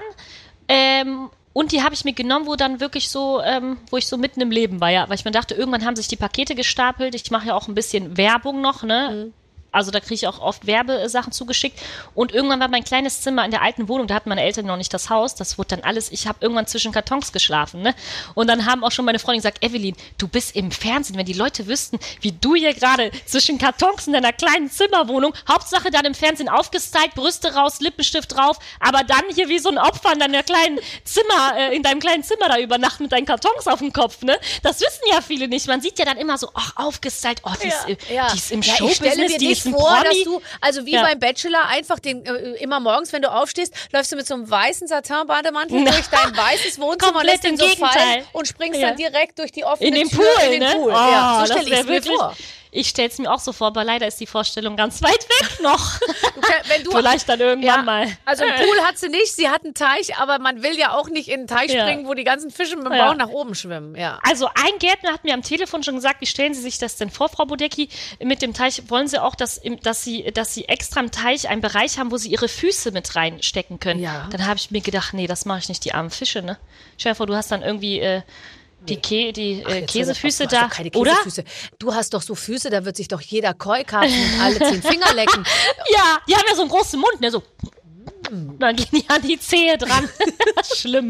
Ähm, Und die habe ich mir genommen, wo dann wirklich so, ähm, wo ich so mitten im Leben war, ja. Weil ich mir dachte, irgendwann haben sich die Pakete gestapelt. Ich mache ja auch ein bisschen Werbung noch, ne? Mhm. Also da kriege ich auch oft Werbesachen zugeschickt. Und irgendwann war mein kleines Zimmer in der alten Wohnung, da hatten meine Eltern noch nicht das Haus. Das wurde dann alles, ich habe irgendwann zwischen Kartons geschlafen, ne? Und dann haben auch schon meine Freundin gesagt, Evelyn, du bist im Fernsehen. Wenn die Leute wüssten, wie du hier gerade zwischen Kartons in deiner kleinen Zimmerwohnung, Hauptsache dann im Fernsehen aufgestylt, Brüste raus, Lippenstift drauf, aber dann hier wie so ein Opfer in deiner kleinen Zimmer, äh, in deinem kleinen Zimmer da übernachten mit deinen Kartons auf dem Kopf, ne? Das wissen ja viele nicht. Man sieht ja dann immer so, ach, aufgestylt, oh, die, ja, ist, ja. die ist im ja, Showbusiness, die ist ein vor, Promi. dass du, also wie ja. beim Bachelor, einfach den äh, immer morgens, wenn du aufstehst, läufst du mit so einem weißen Satin-Bademantel durch dein weißes Wohnzimmer, lässt den so fallen und springst ja. dann direkt durch die offene in den Tür Pool, in den ne? Pool. Oh, ja, so das stelle ich es mir wirklich, vor. Ich stelle es mir auch so vor, aber leider ist die Vorstellung ganz weit weg noch. Du, wenn du, Vielleicht dann irgendwann ja, mal. Also einen Pool hat sie nicht, sie hat einen Teich, aber man will ja auch nicht in einen Teich ja. springen, wo die ganzen Fische mit dem ja. Bauch nach oben schwimmen. Ja. Also ein Gärtner hat mir am Telefon schon gesagt, wie stellen Sie sich das denn vor, Frau Bodecki? Mit dem Teich wollen Sie auch, dass, dass, Sie, dass Sie extra im Teich einen Bereich haben, wo Sie Ihre Füße mit reinstecken können. Ja. Dann habe ich mir gedacht, nee, das mache ich nicht, die armen Fische, ne? Stell dir vor, du hast dann irgendwie... Äh, Die, Kä die Ach, äh, jetzt Käsefüße hör doch auf, da, du hast doch keine oder? Käsefüße. Du hast doch so Füße, da wird sich doch jeder Keukarpfen alle zehn Finger lecken. Ja, die haben ja so einen großen Mund, ne, so. Dann gehen die an die Zehe dran. Schlimm.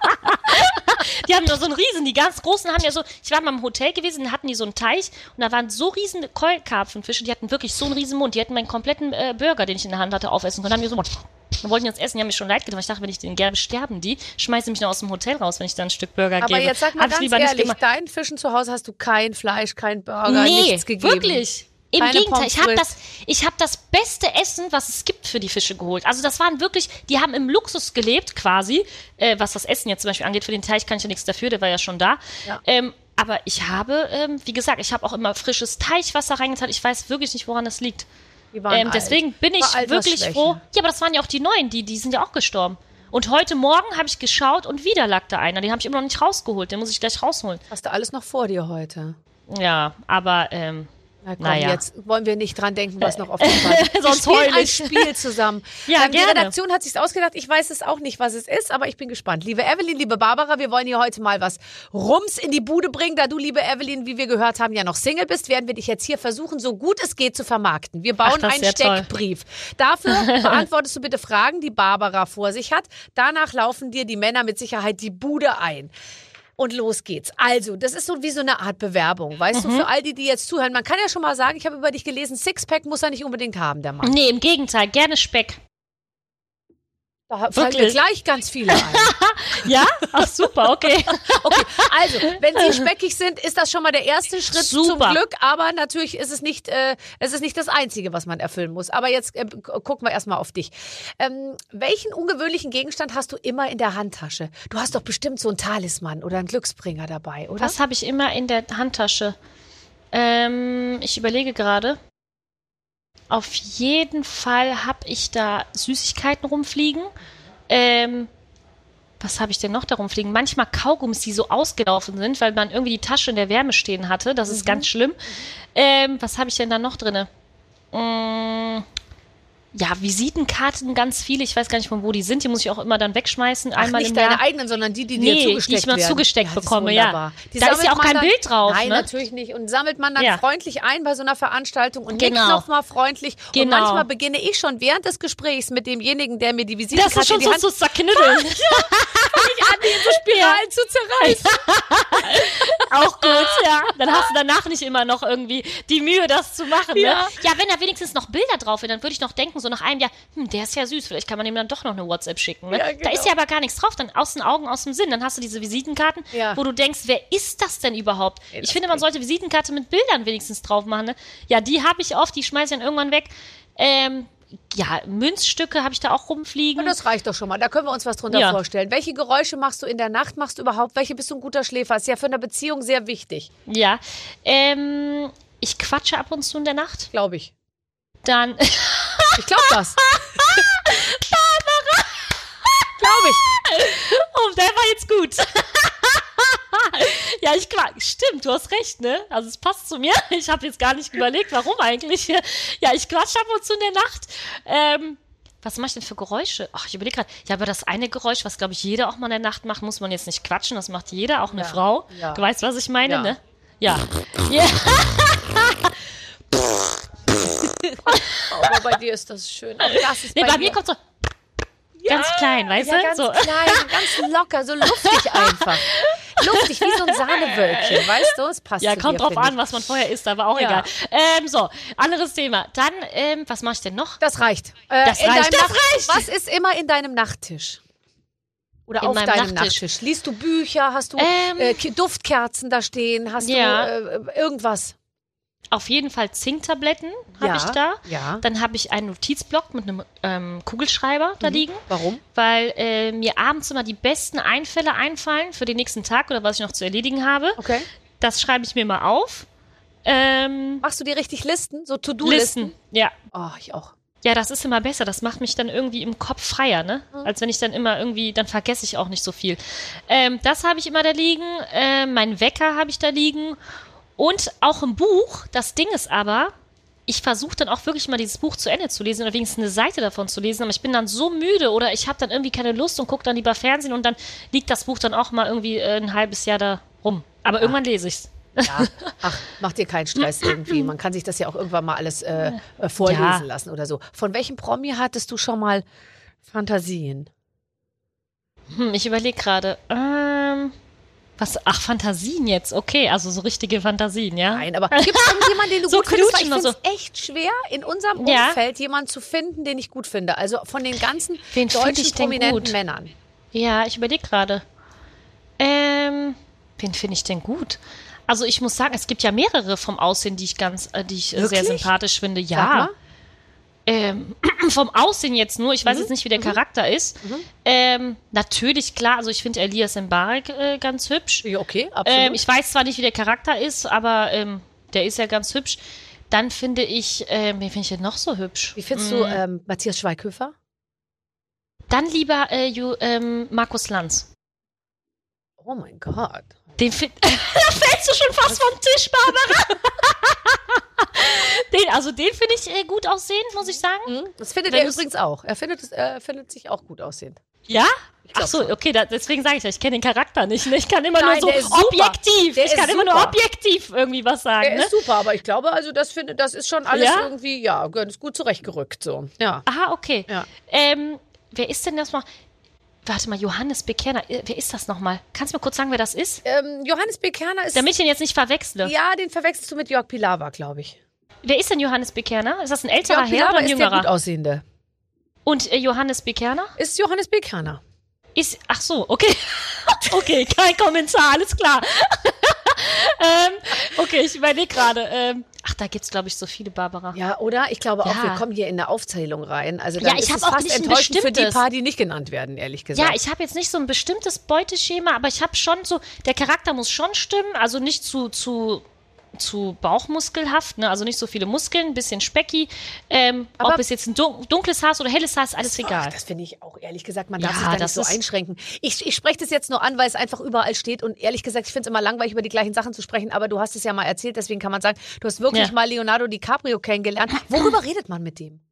Die haben nur so einen riesen, die ganz großen haben ja so, ich war mal im Hotel gewesen, hatten die so einen Teich und da waren so riesen Keukarpfenfische, die hatten wirklich so einen riesen Mund, die hätten meinen kompletten äh, Burger, den ich in der Hand hatte, aufessen können. Dann haben die so, dann wollten die uns essen, die haben mir schon leid getan, weil ich dachte, wenn ich den gerne sterben, die schmeißen mich noch aus dem Hotel raus, wenn ich dann ein Stück Burger Aber gebe. jetzt sag mal Hab ich ganz lieber nicht ehrlich, gemacht. deinen Fischen zu Hause hast du kein Fleisch, kein Burger, Nee, nichts gegeben. wirklich. Im Keine Gegenteil, ich Pommes habe frites. das, ich hab das beste Essen, was es gibt für die Fische geholt. Also das waren wirklich, die haben im Luxus gelebt quasi, äh, was das Essen jetzt zum Beispiel angeht. Für den Teich kann ich ja nichts dafür, der war ja schon da. Ja. Ähm, aber ich habe, ähm, wie gesagt, ich habe auch immer frisches Teichwasser reingetan. Ich weiß wirklich nicht, woran das liegt. Die waren Ähm, alt. deswegen bin ich War wirklich Altersschwäche. froh. Ja, aber das waren ja auch die neuen, die, die sind ja auch gestorben. Und heute Morgen habe ich geschaut und wieder lag da einer. Den habe ich immer noch nicht rausgeholt. Den muss ich gleich rausholen. Hast du alles noch vor dir heute? Ja, aber ähm, Na komm, Naja. jetzt wollen wir nicht dran denken, was noch auf dem Band ist. Sonst Wir spielen heul ein ich. Spiel zusammen. Ja, ähm, die gerne. Redaktion hat sich's ausgedacht. Ich weiß es auch nicht, was es ist, aber ich bin gespannt. Liebe Evelyn, liebe Barbara, wir wollen hier heute mal was Rums in die Bude bringen. Da du, liebe Evelyn, wie wir gehört haben, ja noch Single bist, werden wir dich jetzt hier versuchen, so gut es geht zu vermarkten. Wir bauen Ach, das einen wär toll. Steckbrief. Dafür beantwortest du bitte Fragen, die Barbara vor sich hat. Danach laufen dir die Männer mit Sicherheit die Bude ein. Und los geht's. Also, das ist so wie so eine Art Bewerbung. Weißt Mhm. du, für all die, die jetzt zuhören, man kann ja schon mal sagen, ich habe über dich gelesen, Sixpack muss er nicht unbedingt haben, der Mann. nee, im Gegenteil, gerne Speck. Da fallen mir Wirklich? gleich ganz viele ein. Ja? Ach, super, okay. Okay, also, wenn sie speckig sind, ist das schon mal der erste Schritt zum Super. Glück. Aber natürlich ist es nicht, äh, es ist nicht das Einzige, was man erfüllen muss. Aber jetzt äh, gucken wir erstmal auf dich. Ähm, welchen ungewöhnlichen Gegenstand hast du immer in der Handtasche? Du hast doch bestimmt so einen Talisman oder einen Glücksbringer dabei, oder? Was habe ich immer in der Handtasche? Ähm, ich überlege gerade. Auf jeden Fall habe ich da Süßigkeiten rumfliegen. Ähm, was habe ich denn noch da rumfliegen? Manchmal Kaugummis, die so ausgelaufen sind, weil man irgendwie die Tasche in der Wärme stehen hatte. Das ist ganz schlimm. Ähm, was habe ich denn da noch drin? Mm, ja, Visitenkarten, ganz viele. Ich weiß gar nicht, von wo die sind. Die muss ich auch immer dann wegschmeißen. Ach, einmal nicht im deine Jahr. eigenen, sondern die, die dir Nee, zugesteckt die ich mal werden. zugesteckt Ja, das ist bekomme, ja. wunderbar. Die Da ist sammelt ja auch man kein dann, Bild drauf, Nein, ne? natürlich nicht. Und sammelt man dann Ja. freundlich ein bei so einer Veranstaltung und nickt Genau. nochmal freundlich. Und Genau. manchmal beginne ich schon während des Gesprächs mit demjenigen, der mir die Visitenkarte Das ist schon in die so Hand zu zerknütteln. an, den so Spiralen zu zerreißen. Auch gut, ja. Dann hast du danach nicht immer noch irgendwie die Mühe, das zu machen. Ja. Ne? Ja, wenn da wenigstens noch Bilder drauf wären, dann würde ich noch denken, so nach einem Jahr, hm, der ist ja süß, vielleicht kann man ihm dann doch noch eine WhatsApp schicken. Ne? Ja, Da genau. ist ja aber gar nichts drauf, dann aus den Augen, aus dem Sinn. Dann hast du diese Visitenkarten, Ja. wo du denkst, wer ist das denn überhaupt? das Ich finde, man sollte Visitenkarte mit Bildern wenigstens drauf machen. Ne? Ja, die habe ich oft, die schmeiße ich dann irgendwann weg. Ähm, ja, Münzstücke habe ich da auch rumfliegen. Und das reicht doch schon mal. Da können wir uns was drunter Ja. vorstellen. Welche Geräusche machst du in der Nacht? Machst du überhaupt? Welche bist du ein guter Schläfer? Ist ja für eine Beziehung sehr wichtig, Ja, ähm, ich quatsche ab und zu in der Nacht. glaube ich. Dann Ich glaube das. Glaube ich. Oh, der war jetzt gut. Ja, ich quatsch. Stimmt, du hast recht, ne? Also es passt zu mir. Ich habe jetzt gar nicht überlegt, warum eigentlich. Ja, ich quatsch ab und zu in der Nacht. Ähm, was mache ich denn für Geräusche? Ach, ich überlege gerade. Ja, aber das eine Geräusch, was, glaube ich, jeder auch mal in der Nacht macht, muss man jetzt nicht quatschen. Das macht jeder, auch eine Ja, Frau. ja. Du weißt, was ich meine, Ja. ne? Ja. Ja. Oh, aber bei dir ist das schön. Auch das ist Nee, bei, bei dir. mir kommt so ganz klein, weißt Ja, du? ganz So. klein, ganz locker, so luftig einfach. Luftig, wie so ein Sahnewölkchen, weißt du? Es passt Ja, zu kommt dir, drauf finde an, ich. was man vorher isst, aber auch Ja. egal. Ähm, so, anderes Thema. Dann, ähm, was mache ich denn noch? Das reicht. Äh, Das in reicht, deinem das Nacht- reicht. Was ist immer in deinem Nachttisch? Oder In auf meinem deinem Nachttisch. Nachttisch? Liest du Bücher? Hast du Ähm. äh, Ki- Duftkerzen da stehen? Hast Ja. du äh, irgendwas? Auf jeden Fall Zinktabletten habe Ja, ich da. ja. Dann habe ich einen Notizblock mit einem ähm, Kugelschreiber da liegen, Warum? weil äh, mir abends immer die besten Einfälle einfallen für den nächsten Tag oder was ich noch zu erledigen habe. Okay. Das schreibe ich mir mal auf. Ähm, Machst du dir richtig Listen? So To-Do-Listen? Listen. Ja. Oh, ich auch. Ja, das ist immer besser. Das macht mich dann irgendwie im Kopf freier, ne? Als wenn ich dann immer irgendwie, dann vergesse ich auch nicht so viel. Ähm, das habe ich immer da liegen. Ähm, mein Wecker habe ich da liegen. Und auch im Buch. Das Ding ist aber, ich versuche dann auch wirklich mal dieses Buch zu Ende zu lesen oder wenigstens eine Seite davon zu lesen. Aber ich bin dann so müde oder ich habe dann irgendwie keine Lust und gucke dann lieber Fernsehen und dann liegt das Buch dann auch mal irgendwie äh, ein halbes Jahr da rum. Aber ja. irgendwann lese ich's. Ja, ach, mach dir keinen Stress irgendwie. Man kann sich das ja auch irgendwann mal alles äh, vorlesen ja. lassen oder so. Von welchem Promi hattest du schon mal Fantasien? Hm, ich überlege gerade. Ähm, was? Ach, Fantasien jetzt. Okay, also so richtige Fantasien, ja? Nein, aber gibt es irgendjemanden, den du so gut findest? Weil ich finde es so. echt schwer, in unserem ja. Umfeld jemanden zu finden, den ich gut finde. Also von den ganzen Wen deutschen ich denn prominenten gut? Männern. Ja, ich überlege gerade. Ähm, wen finde ich denn gut? Also ich muss sagen, es gibt ja mehrere vom Aussehen, die ich ganz, äh, die ich äh, sehr sympathisch finde. Ja. Ähm, vom Aussehen jetzt nur, ich weiß mhm. jetzt nicht, wie der mhm. Charakter ist. Mhm. Ähm, natürlich, klar, also ich finde Elias Mbarek äh, ganz hübsch. Ja, okay, absolut. Ähm, ich weiß zwar nicht, wie der Charakter ist, aber ähm, der ist ja ganz hübsch. Dann finde ich, ähm, wen finde ich denn noch so hübsch? Wie findest mhm. du ähm, Matthias Schweighöfer? Dann lieber äh, Ju, ähm, Markus Lanz. Oh mein Gott. Den find, da fällst du schon fast vom Tisch, Barbara. den, also den finde ich äh, gut aussehend, muss ich sagen. Mhm. Das findet Wenn er übrigens auch. Er findet, es, er findet sich auch gut aussehend. Ja? Ach so, okay, da, deswegen sage ich ja, ich kenne den Charakter nicht. Ne? Ich kann immer Nein, nur so objektiv. Der ich kann immer nur objektiv irgendwie was sagen. Der ne? ist super, aber ich glaube, also das finde, das ist schon alles ja? irgendwie, ja, ganz gut zurechtgerückt so. Ja. Aha, okay. Ja. Ähm, wer ist denn das mal? Warte mal, Johannes Bekerner, wer ist das nochmal? Kannst du mir kurz sagen, wer das ist? Ähm, Johannes Bekerner ist... Damit ich den jetzt nicht verwechsle. Ja, den verwechselst du mit Jörg Pilawa, glaube ich. Wer ist denn Johannes Bekerner? Ist das ein älterer Jörg Herr oder ein ist jüngerer? der gut aussehende. Und äh, Johannes Bekerner? Ist Johannes Bekerner. Ist, ach so, okay. okay, kein Kommentar, alles klar. ähm, okay, ich überlege gerade. Ähm, ach, da gibt's, glaube ich, so viele, Barbara. Ja, oder? Ich glaube auch, ja. wir kommen hier in eine Aufzählung rein. Also dann ja, ich ist es auch fast nicht enttäuschend für die bestimmtes. paar, die nicht genannt werden, ehrlich gesagt. Ja, ich habe jetzt nicht so ein bestimmtes Beuteschema, aber ich habe schon so, der Charakter muss schon stimmen, also nicht zu, zu, zu bauchmuskelhaft, ne? Also nicht so viele Muskeln, ein bisschen specky. Ähm, ob es jetzt ein dun- dunkles Haar ist oder helles Haar, ist alles Ach, egal. das finde ich auch, ehrlich gesagt, man darf Ja, sich da nicht das so ist- einschränken. Ich, ich spreche das jetzt nur an, weil es einfach überall steht und ehrlich gesagt, ich finde es immer langweilig, über die gleichen Sachen zu sprechen, aber du hast es ja mal erzählt, deswegen kann man sagen, du hast wirklich Ja. mal Leonardo DiCaprio kennengelernt. Worüber redet man mit dem?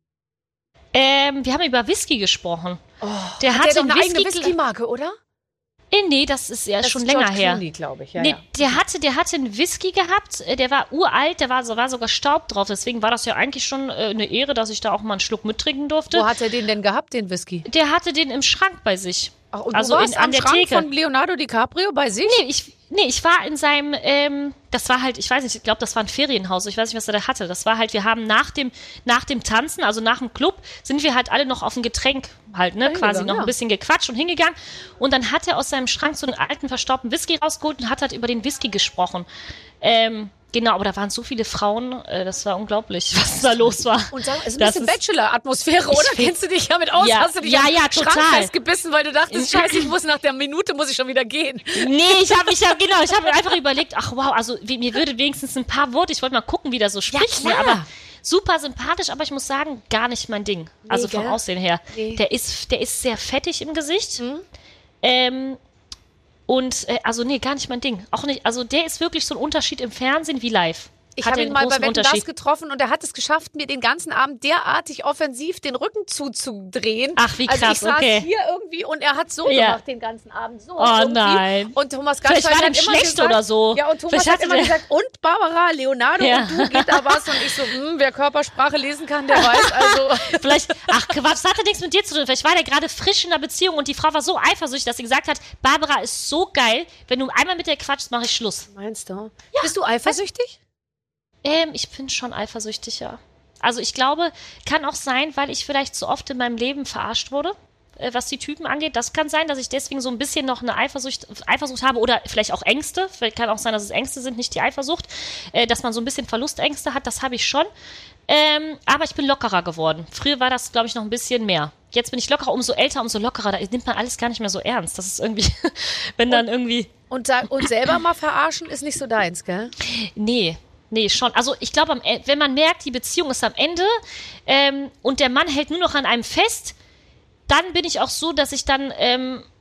Ähm, wir haben über Whisky gesprochen. Oh, der hat hatte der doch eine Whisky- eigene Whisky-Marke, oder? Äh, nee, das ist ja Das schon ist länger George her. Clooney, glaube ich. Ja, nee, ja. der hatte, der hatte einen Whisky gehabt, äh, der war uralt, der war, so- war sogar Staub drauf. Deswegen war das ja eigentlich schon äh, eine Ehre, dass ich da auch mal einen Schluck mittrinken durfte. Wo hat er den denn gehabt, den Whisky? Der hatte den im Schrank bei sich. Ach, und also du warst in, an am der Schrank Theke. von Leonardo DiCaprio bei sich? Nee, ich, nee, ich war in seinem, ähm, das war halt, ich weiß nicht, ich glaube, das war ein Ferienhaus, ich weiß nicht, was er da hatte. Das war halt, wir haben nach dem, nach dem Tanzen, also nach dem Club, sind wir halt alle noch auf ein Getränk halt, ne, Hingegangen, quasi noch ja. ein bisschen gequatscht und hingegangen. Und dann hat er aus seinem Schrank so einen alten, verstaubten Whisky rausgeholt und hat halt über den Whisky gesprochen. Ähm, Genau, aber da waren so viele Frauen, äh, das war unglaublich, was da los war. Und sag, es ist ein Das bisschen ist- Bachelor-Atmosphäre, oder? find- Kennst du dich damit aus? Ja, Hast du dich ja, am ja, Schrank total. festgebissen, weil du dachtest, scheiße, ich muss nach der Minute, muss ich schon wieder gehen. Nee, ich habe ich hab, genau, ich habe einfach überlegt, ach wow, also wie, mir würde wenigstens ein paar Worte, ich wollte mal gucken, wie der so spricht, ne, klar. aber super sympathisch, aber ich muss sagen, gar nicht mein Ding. Also vom gell? Aussehen her. Nee. Der ist, der ist sehr fettig im Gesicht. Ähm, und äh, also nee, gar nicht mein Ding. Auch nicht, also der ist wirklich so ein Unterschied im Fernsehen wie live. Ich Hat habe er ihn einen mal bei großen Wetten, das Unterschied. getroffen und er hat es geschafft, mir den ganzen Abend derartig offensiv den Rücken zuzudrehen. Ach, wie Also krass, ich saß okay. hier irgendwie und er hat so Ja. gemacht den ganzen Abend. So Oh, irgendwie. nein. Und Thomas Vielleicht Gottschalk war hat dem immer schlecht gesagt, oder so. Ja, und Thomas Vielleicht hat hatte immer der- gesagt, und Barbara, Leonardo Ja. und du, geht da was? Und ich so, hm, wer Körpersprache lesen kann, der weiß. Also Vielleicht, ach Quatsch, das hatte nichts mit dir zu tun. Vielleicht war der gerade frisch in der Beziehung und die Frau war so eifersüchtig, dass sie gesagt hat, Barbara ist so geil, wenn du einmal mit der quatschst, mache ich Schluss. meinst du? Bist du eifersüchtig? Ähm, ich bin schon eifersüchtig, ja. Also ich glaube, kann auch sein, weil ich vielleicht so oft in meinem Leben verarscht wurde, äh, was die Typen angeht. Das kann sein, dass ich deswegen so ein bisschen noch eine Eifersucht, Eifersucht habe oder vielleicht auch Ängste. Vielleicht kann auch sein, dass es Ängste sind, nicht die Eifersucht. Äh, dass man so ein bisschen Verlustängste hat, das habe ich schon. Ähm, aber ich bin lockerer geworden. Früher war das, glaube ich, noch ein bisschen mehr. Jetzt bin ich lockerer, umso älter, umso lockerer. Da nimmt man alles gar nicht mehr so ernst. Das ist irgendwie, wenn dann irgendwie... Und, sag, und selber mal verarschen ist nicht so deins, gell? Nee, nee, schon. Also ich glaube, am E- wenn man merkt, die Beziehung ist am Ende ähm, und der Mann hält nur noch an einem fest, dann bin ich auch so, dass ich dann ähm,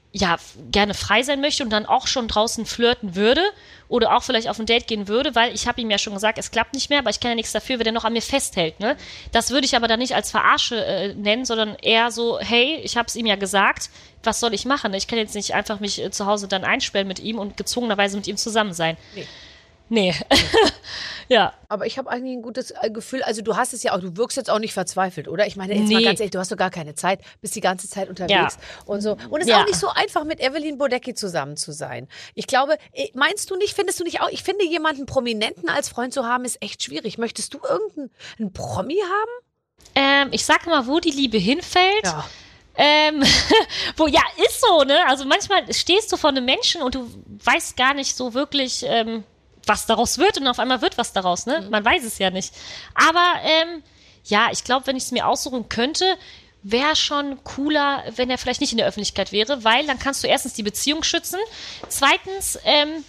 ja, gerne frei sein möchte und dann auch schon draußen flirten würde oder auch vielleicht auf ein Date gehen würde, weil ich habe ihm ja schon gesagt, es klappt nicht mehr, aber ich kann ja nichts dafür, wenn er noch an mir festhält. Ne? Das würde ich aber dann nicht als Verarsche äh, nennen, sondern eher so, hey, ich habe es ihm ja gesagt, was soll ich machen? Ich kann jetzt nicht einfach mich äh, zu Hause dann einsperren mit ihm und gezwungenerweise mit ihm zusammen sein. Nee. Nee. Ja. Aber ich habe eigentlich ein gutes Gefühl, also du hast es ja auch, du wirkst jetzt auch nicht verzweifelt, oder? Ich meine, jetzt Nee. mal ganz ehrlich, du hast doch gar keine Zeit, bist die ganze Zeit unterwegs Ja. und so. Und es ist Ja. auch nicht so einfach, mit Evelyn Bodecki zusammen zu sein. Ich glaube, eh, meinst du nicht, findest du nicht auch, ich finde, jemanden Prominenten als Freund zu haben, ist echt schwierig. Möchtest du irgendeinen Promi haben? Ähm, ich sag mal, wo die Liebe hinfällt. Ja. Ähm, wo, ja, ist so, ne? Also manchmal stehst du vor einem Menschen und du weißt gar nicht so wirklich, ähm, was daraus wird und auf einmal wird was daraus, ne? Man weiß es ja nicht. Aber, ähm, ja, ich glaube, wenn ich es mir aussuchen könnte, wäre schon cooler, wenn er vielleicht nicht in der Öffentlichkeit wäre, weil dann kannst du erstens die Beziehung schützen. Zweitens, ähm,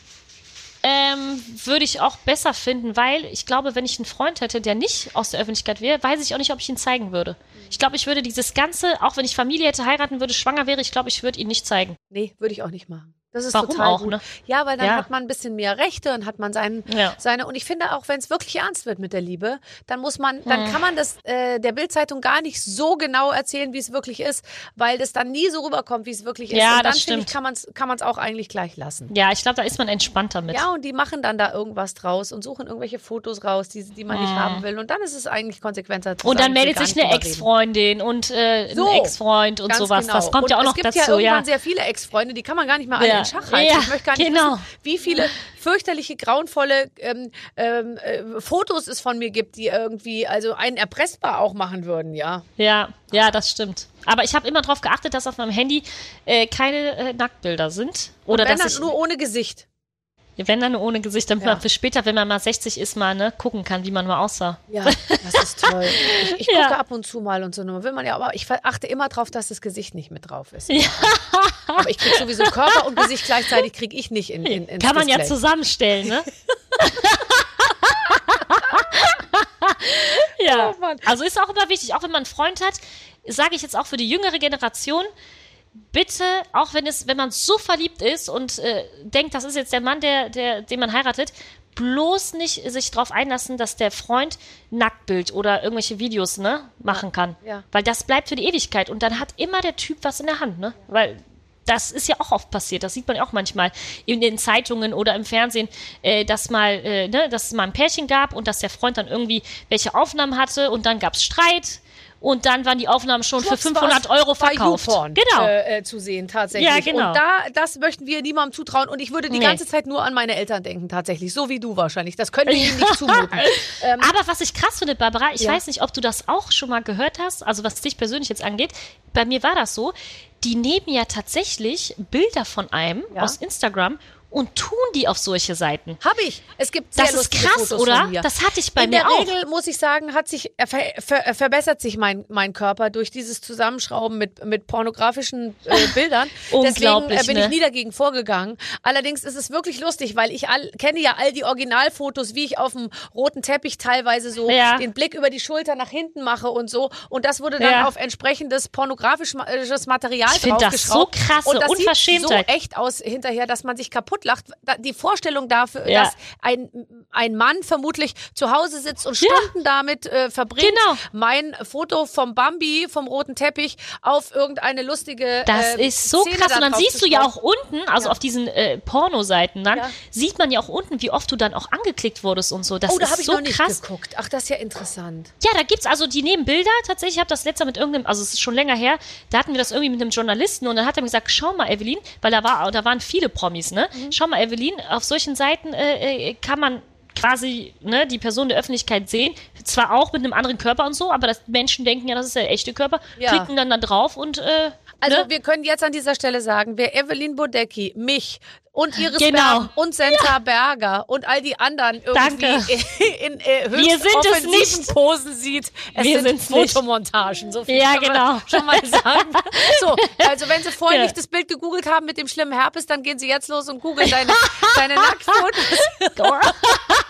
ähm, würde ich auch besser finden, weil ich glaube, wenn ich einen Freund hätte, der nicht aus der Öffentlichkeit wäre, weiß ich auch nicht, ob ich ihn zeigen würde. Ich glaube, ich würde dieses Ganze, auch wenn ich Familie hätte, heiraten würde, schwanger wäre, ich glaube, ich würde ihn nicht zeigen. Nee, würde ich auch nicht machen. Das ist Warum total auch, gut. ne? Ja, weil dann Ja. hat man ein bisschen mehr Rechte und hat man seinen, Ja. seine. Und ich finde auch, wenn es wirklich ernst wird mit der Liebe, dann muss man, dann kann man das äh, der Bild-Zeitung gar nicht so genau erzählen, wie es wirklich ist, weil das dann nie so rüberkommt, wie es wirklich ist. Ja, und dann das finde ich, stimmt. kann man es kann man's auch eigentlich gleich lassen. Ja, ich glaube, da ist man entspannter mit. Ja, und die machen dann da irgendwas draus und suchen irgendwelche Fotos raus, die, die man nicht haben will. Und dann ist es eigentlich konsequenter zu Und sagen, dann ich will meldet gar sich nicht eine drüber reden. Ex-Freundin und äh, So, ein Ex-Freund und Ganz sowas. genau. Das kommt und ja auch noch es gibt dazu, ja ja. irgendwann sehr viele Ex-Freunde, die kann man gar nicht mehr alle Ja. in Schach halten. Ja, Ich möchte gar nicht genau. wissen, wie viele fürchterliche, grauenvolle ähm, ähm, äh, Fotos es von mir gibt, die irgendwie also einen erpressbar auch machen würden, ja. Ja, ja, das stimmt. Aber ich habe immer darauf geachtet, dass auf meinem Handy äh, keine äh, Nacktbilder sind. Oder Und wenn dass dann ich, nur ohne Gesicht. wenn dann nur ohne Gesicht, damit Ja. man für später, wenn man mal sechzig ist, mal ne, gucken kann, wie man mal aussah. Ja, das ist toll. Ich, ich Ja. gucke ab und zu mal und so, nur will man ja, aber ich achte immer drauf, dass das Gesicht nicht mit drauf ist. Ja. Aber ich kriege sowieso Körper und Gesicht gleichzeitig, kriege ich nicht in, in ins Kann man ja Display. zusammenstellen, ne? Ja, Oh Mann. also ist auch immer wichtig, auch wenn man einen Freund hat, sage ich jetzt auch für die jüngere Generation, bitte, auch wenn es, wenn man so verliebt ist und äh, denkt, das ist jetzt der Mann, der, der, den man heiratet, bloß nicht sich darauf einlassen, dass der Freund Nacktbild oder irgendwelche Videos ne, machen kann. ja. Weil das bleibt für die Ewigkeit und dann hat immer der Typ was in der Hand, ne? Weil das ist ja auch oft passiert, das sieht man ja auch manchmal in den Zeitungen oder im Fernsehen, äh, dass mal, äh, ne, dass es mal ein Pärchen gab und dass der Freund dann irgendwie welche Aufnahmen hatte und dann gab es Streit und dann waren die Aufnahmen schon für Schwupps fünfhundert war's Euro verkauft. Bei YouPorn, Genau. äh, äh, zu sehen, tatsächlich. Ja, genau. Und da, das möchten wir niemandem zutrauen. Und ich würde die Nee. ganze Zeit nur an meine Eltern denken, tatsächlich. So wie du wahrscheinlich. Das können wir ihnen nicht zumuten. Ähm, Aber was ich krass finde, Barbara, ich Ja. weiß nicht, ob du das auch schon mal gehört hast, also was dich persönlich jetzt angeht, bei mir war das so, die nehmen ja tatsächlich Bilder von einem Ja. aus Instagram und tun die auf solche Seiten. Habe ich. Es gibt sehr Das ist lustige krass, Fotos oder? von mir. Das hatte ich bei In mir der auch. Regel, muss ich sagen, hat sich, äh, ver, ver, verbessert sich mein, mein Körper durch dieses Zusammenschrauben mit, mit pornografischen äh, Bildern. Deswegen äh, Unglaublich, bin ne? ich nie dagegen vorgegangen. Allerdings ist es wirklich lustig, weil ich all, kenne ja all die Originalfotos, wie ich auf dem roten Teppich teilweise so Ja. den Blick über die Schulter nach hinten mache und so. Und das wurde dann Ja. auf entsprechendes pornografisches Material Ich find das draufgeschraubt. so krasse und das Unverschämtheit. sieht so echt aus hinterher, dass man sich kaputt lacht. Da- Die Vorstellung dafür, Ja. dass ein, ein Mann vermutlich zu Hause sitzt und Stunden damit äh, verbringt, Genau. mein Foto vom Bambi, vom roten Teppich, auf irgendeine lustige Das äh, ist so Szene krass. da Und dann drauf siehst zu du ja schrauben. auch unten, also Ja. auf diesen äh, Pornoseiten dann, Ja. sieht man ja auch unten, wie oft du dann auch angeklickt wurdest und so. Das Oh, da ist habe ich so noch nicht krass. geguckt. Ach, das ist ja interessant. Ja, da gibt's also, die nehmen Bilder, tatsächlich, ich habe das letzte Mal mit irgendeinem, also es ist schon länger her, da hatten wir das irgendwie mit einem Journalisten und dann hat er mir gesagt, schau mal, Evelyn, weil da war, da waren viele Promis, ne? Mhm. Schau mal, Evelyn, auf solchen Seiten äh, äh, kann man quasi ne, die Person der Öffentlichkeit sehen, zwar auch mit einem anderen Körper und so, aber das Menschen denken ja, das ist der echte Körper, Ja. klicken dann da drauf und äh, Also ne? wir können jetzt an dieser Stelle sagen, wer Evelyn Bodecki, mich und Iris Genau. Berben und Senta Berger und all die anderen irgendwie Danke. in, in äh, Wir höchst sind es offensiven nicht. Posen sieht. Es Wir sind sind's nicht. Fotomontagen. So viel Ja, kann man genau. schon mal sagen. So, also wenn Sie vorher Ja. nicht das Bild gegoogelt haben mit dem schlimmen Herpes, dann gehen Sie jetzt los und googeln deine, deine Nacktfotos.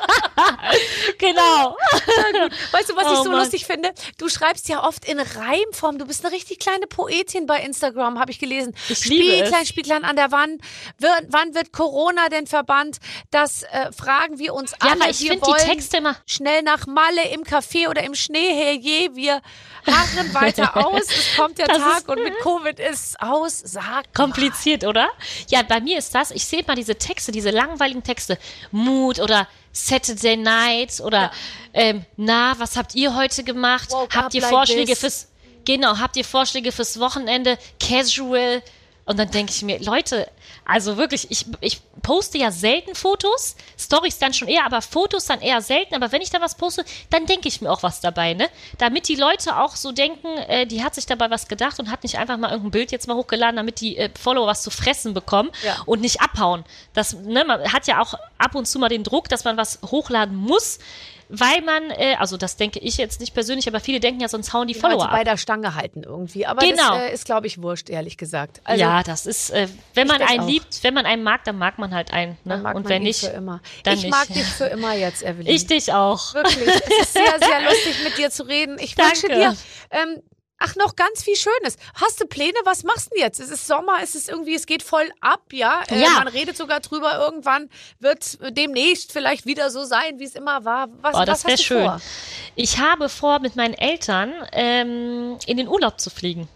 Genau. Weißt du, was Oh ich so Mann. lustig finde? Du schreibst ja oft in Reimform. Du bist eine richtig kleine Poetin bei Instagram, habe ich gelesen. Ich liebe es. Spielklein, Spielklein an der Wand. Wir, wann wird Corona denn verbannt? Das äh, fragen wir uns Ja, alle. aber ich wir finde die wollen Texte immer... schnell nach Malle im Café oder im Schnee, herrje, wir harren weiter aus. Es kommt der Das Tag ist- und mit Covid ist aus. Sag Kompliziert, oder? Ja, bei mir ist das, ich sehe mal diese Texte, diese langweiligen Texte, Mood oder Saturday Night oder ähm, na, was habt ihr heute gemacht? Woke Habt up ihr like Vorschläge this. fürs, genau, habt ihr Vorschläge fürs Wochenende? Casual? Und dann denke ich mir, Leute, also wirklich, ich, ich poste ja selten Fotos, Storys dann schon eher, aber Fotos dann eher selten. Aber wenn ich da was poste, dann denke ich mir auch was dabei, ne? Damit die Leute auch so denken, äh, die hat sich dabei was gedacht und hat nicht einfach mal irgendein Bild jetzt mal hochgeladen, damit die äh, Follower was zu fressen bekommen Ja. und nicht abhauen. Das, ne, man hat ja auch ab und zu mal den Druck, dass man was hochladen muss, weil man, äh, also das denke ich jetzt nicht persönlich, aber viele denken ja, sonst hauen die die Follower Leute bei ab. der Stange halten irgendwie. Aber Genau. das äh, ist, glaube ich, wurscht, ehrlich gesagt. Also, Ja, das ist, äh, wenn man denk einen auch. liebt, wenn man einen mag, dann mag man halt einen. Ne? dann mag Und man wenn ihn nicht, für immer. dann ich nicht. mag dich für immer jetzt, Evelyn. Ich dich auch. Wirklich. Es ist sehr, sehr lustig, mit dir zu reden. Ich wünsche Danke. dir ähm, ach, noch ganz viel Schönes. Hast du Pläne? Was machst du denn jetzt? Es ist Sommer, es ist irgendwie, es geht voll ab, ja? Äh, Ja. Man redet sogar drüber, irgendwann wird demnächst vielleicht wieder so sein, wie es immer war. Was, Oh, das was wäre hast du schön. vor? Ich habe vor, mit meinen Eltern ähm, in den Urlaub zu fliegen.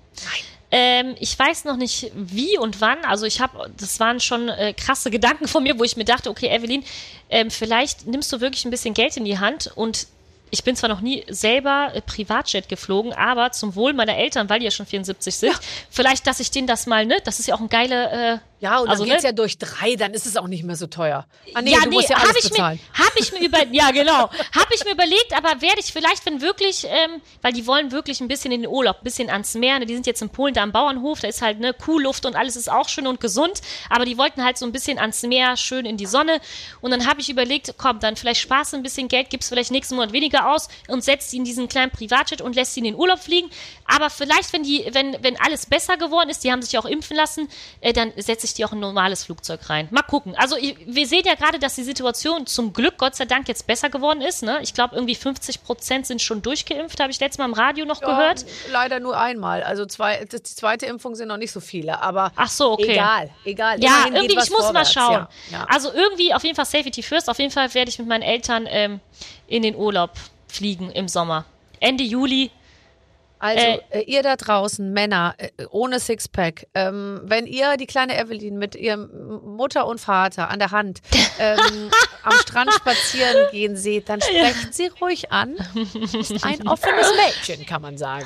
Ähm, ich weiß noch nicht wie und wann. Also ich habe, das waren schon äh, krasse Gedanken von mir, wo ich mir dachte, okay, Evelyn, ähm, vielleicht nimmst du wirklich ein bisschen Geld in die Hand und ich bin zwar noch nie selber äh, Privatjet geflogen, aber zum Wohl meiner Eltern, weil die ja schon vierundsiebzig sind, vielleicht, dass ich denen das mal, ne, das ist ja auch ein geile, äh, Ja, und also, dann geht's ne? ja durch drei, dann ist es auch nicht mehr so teuer. Ah nee, ja, du musst ja hab alles ich bezahlen. Mir, hab ich mir über, ja genau, habe ich mir überlegt, aber werde ich vielleicht, wenn wirklich, ähm, weil die wollen wirklich ein bisschen in den Urlaub, ein bisschen ans Meer, ne? Die sind jetzt in Polen, da am Bauernhof, da ist halt ne Kuhluft und alles ist auch schön und gesund, aber die wollten halt so ein bisschen ans Meer, schön in die Sonne und dann habe ich überlegt, komm, dann vielleicht sparst du ein bisschen Geld, gibst vielleicht nächsten Monat weniger aus und setzt sie in diesen kleinen Privatjet und lässt sie in den Urlaub fliegen, aber vielleicht, wenn die, wenn, wenn alles besser geworden ist, die haben sich ja auch impfen lassen, äh, dann setze ich die auch in ein normales Flugzeug rein. Mal gucken. Also ich, wir sehen ja gerade, dass die Situation zum Glück, Gott sei Dank, jetzt besser geworden ist. Ne? Ich glaube, irgendwie fünfzig Prozent sind schon durchgeimpft, habe ich letztes Mal im Radio noch gehört. Ja, leider nur einmal. Also zwei, das- die zweite Impfung sind noch nicht so viele, aber Ach so, okay. egal, egal. Ja, Immerhin geht irgendwie, was ich muss vorwärts. mal schauen. Ja, ja. Also irgendwie auf jeden Fall Safety First. Auf jeden Fall werde ich mit meinen Eltern ähm, in den Urlaub fliegen im Sommer. Ende Juli. Also, Äh, äh, ihr da draußen, Männer, äh, ohne Sixpack, ähm, wenn ihr die kleine Evelyn mit ihrem Mutter und Vater an der Hand ähm, am Strand spazieren gehen seht, dann sprecht sie ruhig an. Ist ein offenes Mädchen, kann man sagen.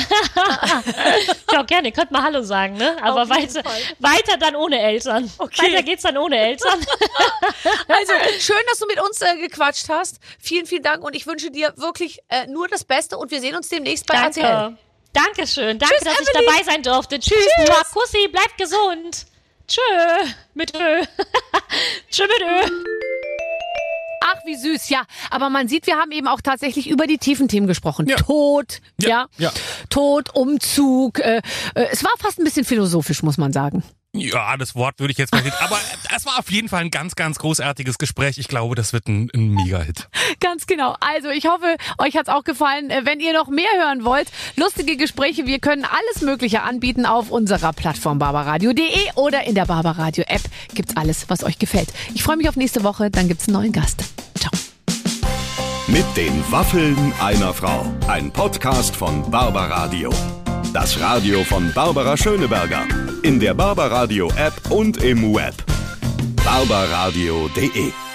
Ja, gerne. Ihr könnt mal Hallo sagen, ne? Aber Auf jeden weiter, Fall. weiter dann ohne Eltern. Okay. Weiter geht's dann ohne Eltern. Also, schön, dass du mit uns äh, gequatscht hast. Vielen, vielen Dank und ich wünsche dir wirklich äh, nur das Beste und wir sehen uns demnächst bei R T L. Danke. Dankeschön. Danke, Tschüss, dass ich Evelyn. dabei sein durfte. Tschüss. Tschüss. Mua, Kussi, bleibt gesund. Tschö. Mit Ö. Tschö mit Ö. Ach, wie süß, ja. Aber man sieht, wir haben eben auch tatsächlich über die tiefen Themen gesprochen. Ja. Tod, ja. Ja, ja. Tod, Umzug. Äh, äh, es war fast ein bisschen philosophisch, muss man sagen. Ja, das Wort würde ich jetzt mal nicht. Aber es war auf jeden Fall ein ganz, ganz großartiges Gespräch. Ich glaube, das wird ein, ein Mega-Hit. Ganz genau. Also ich hoffe, euch hat's auch gefallen. Äh, Wenn ihr noch mehr hören wollt, lustige Gespräche, wir können alles Mögliche anbieten auf unserer Plattform barbaradio punkt de oder in der Barbaradio App. Gibt's alles, was euch gefällt. Ich freue mich auf nächste Woche, dann gibt's einen neuen Gast. Ciao. Mit den Waffeln einer Frau. Ein Podcast von Barbaradio. Das Radio von Barbara Schöneberger. In der Barbaradio App und im Web. barbaradio punkt de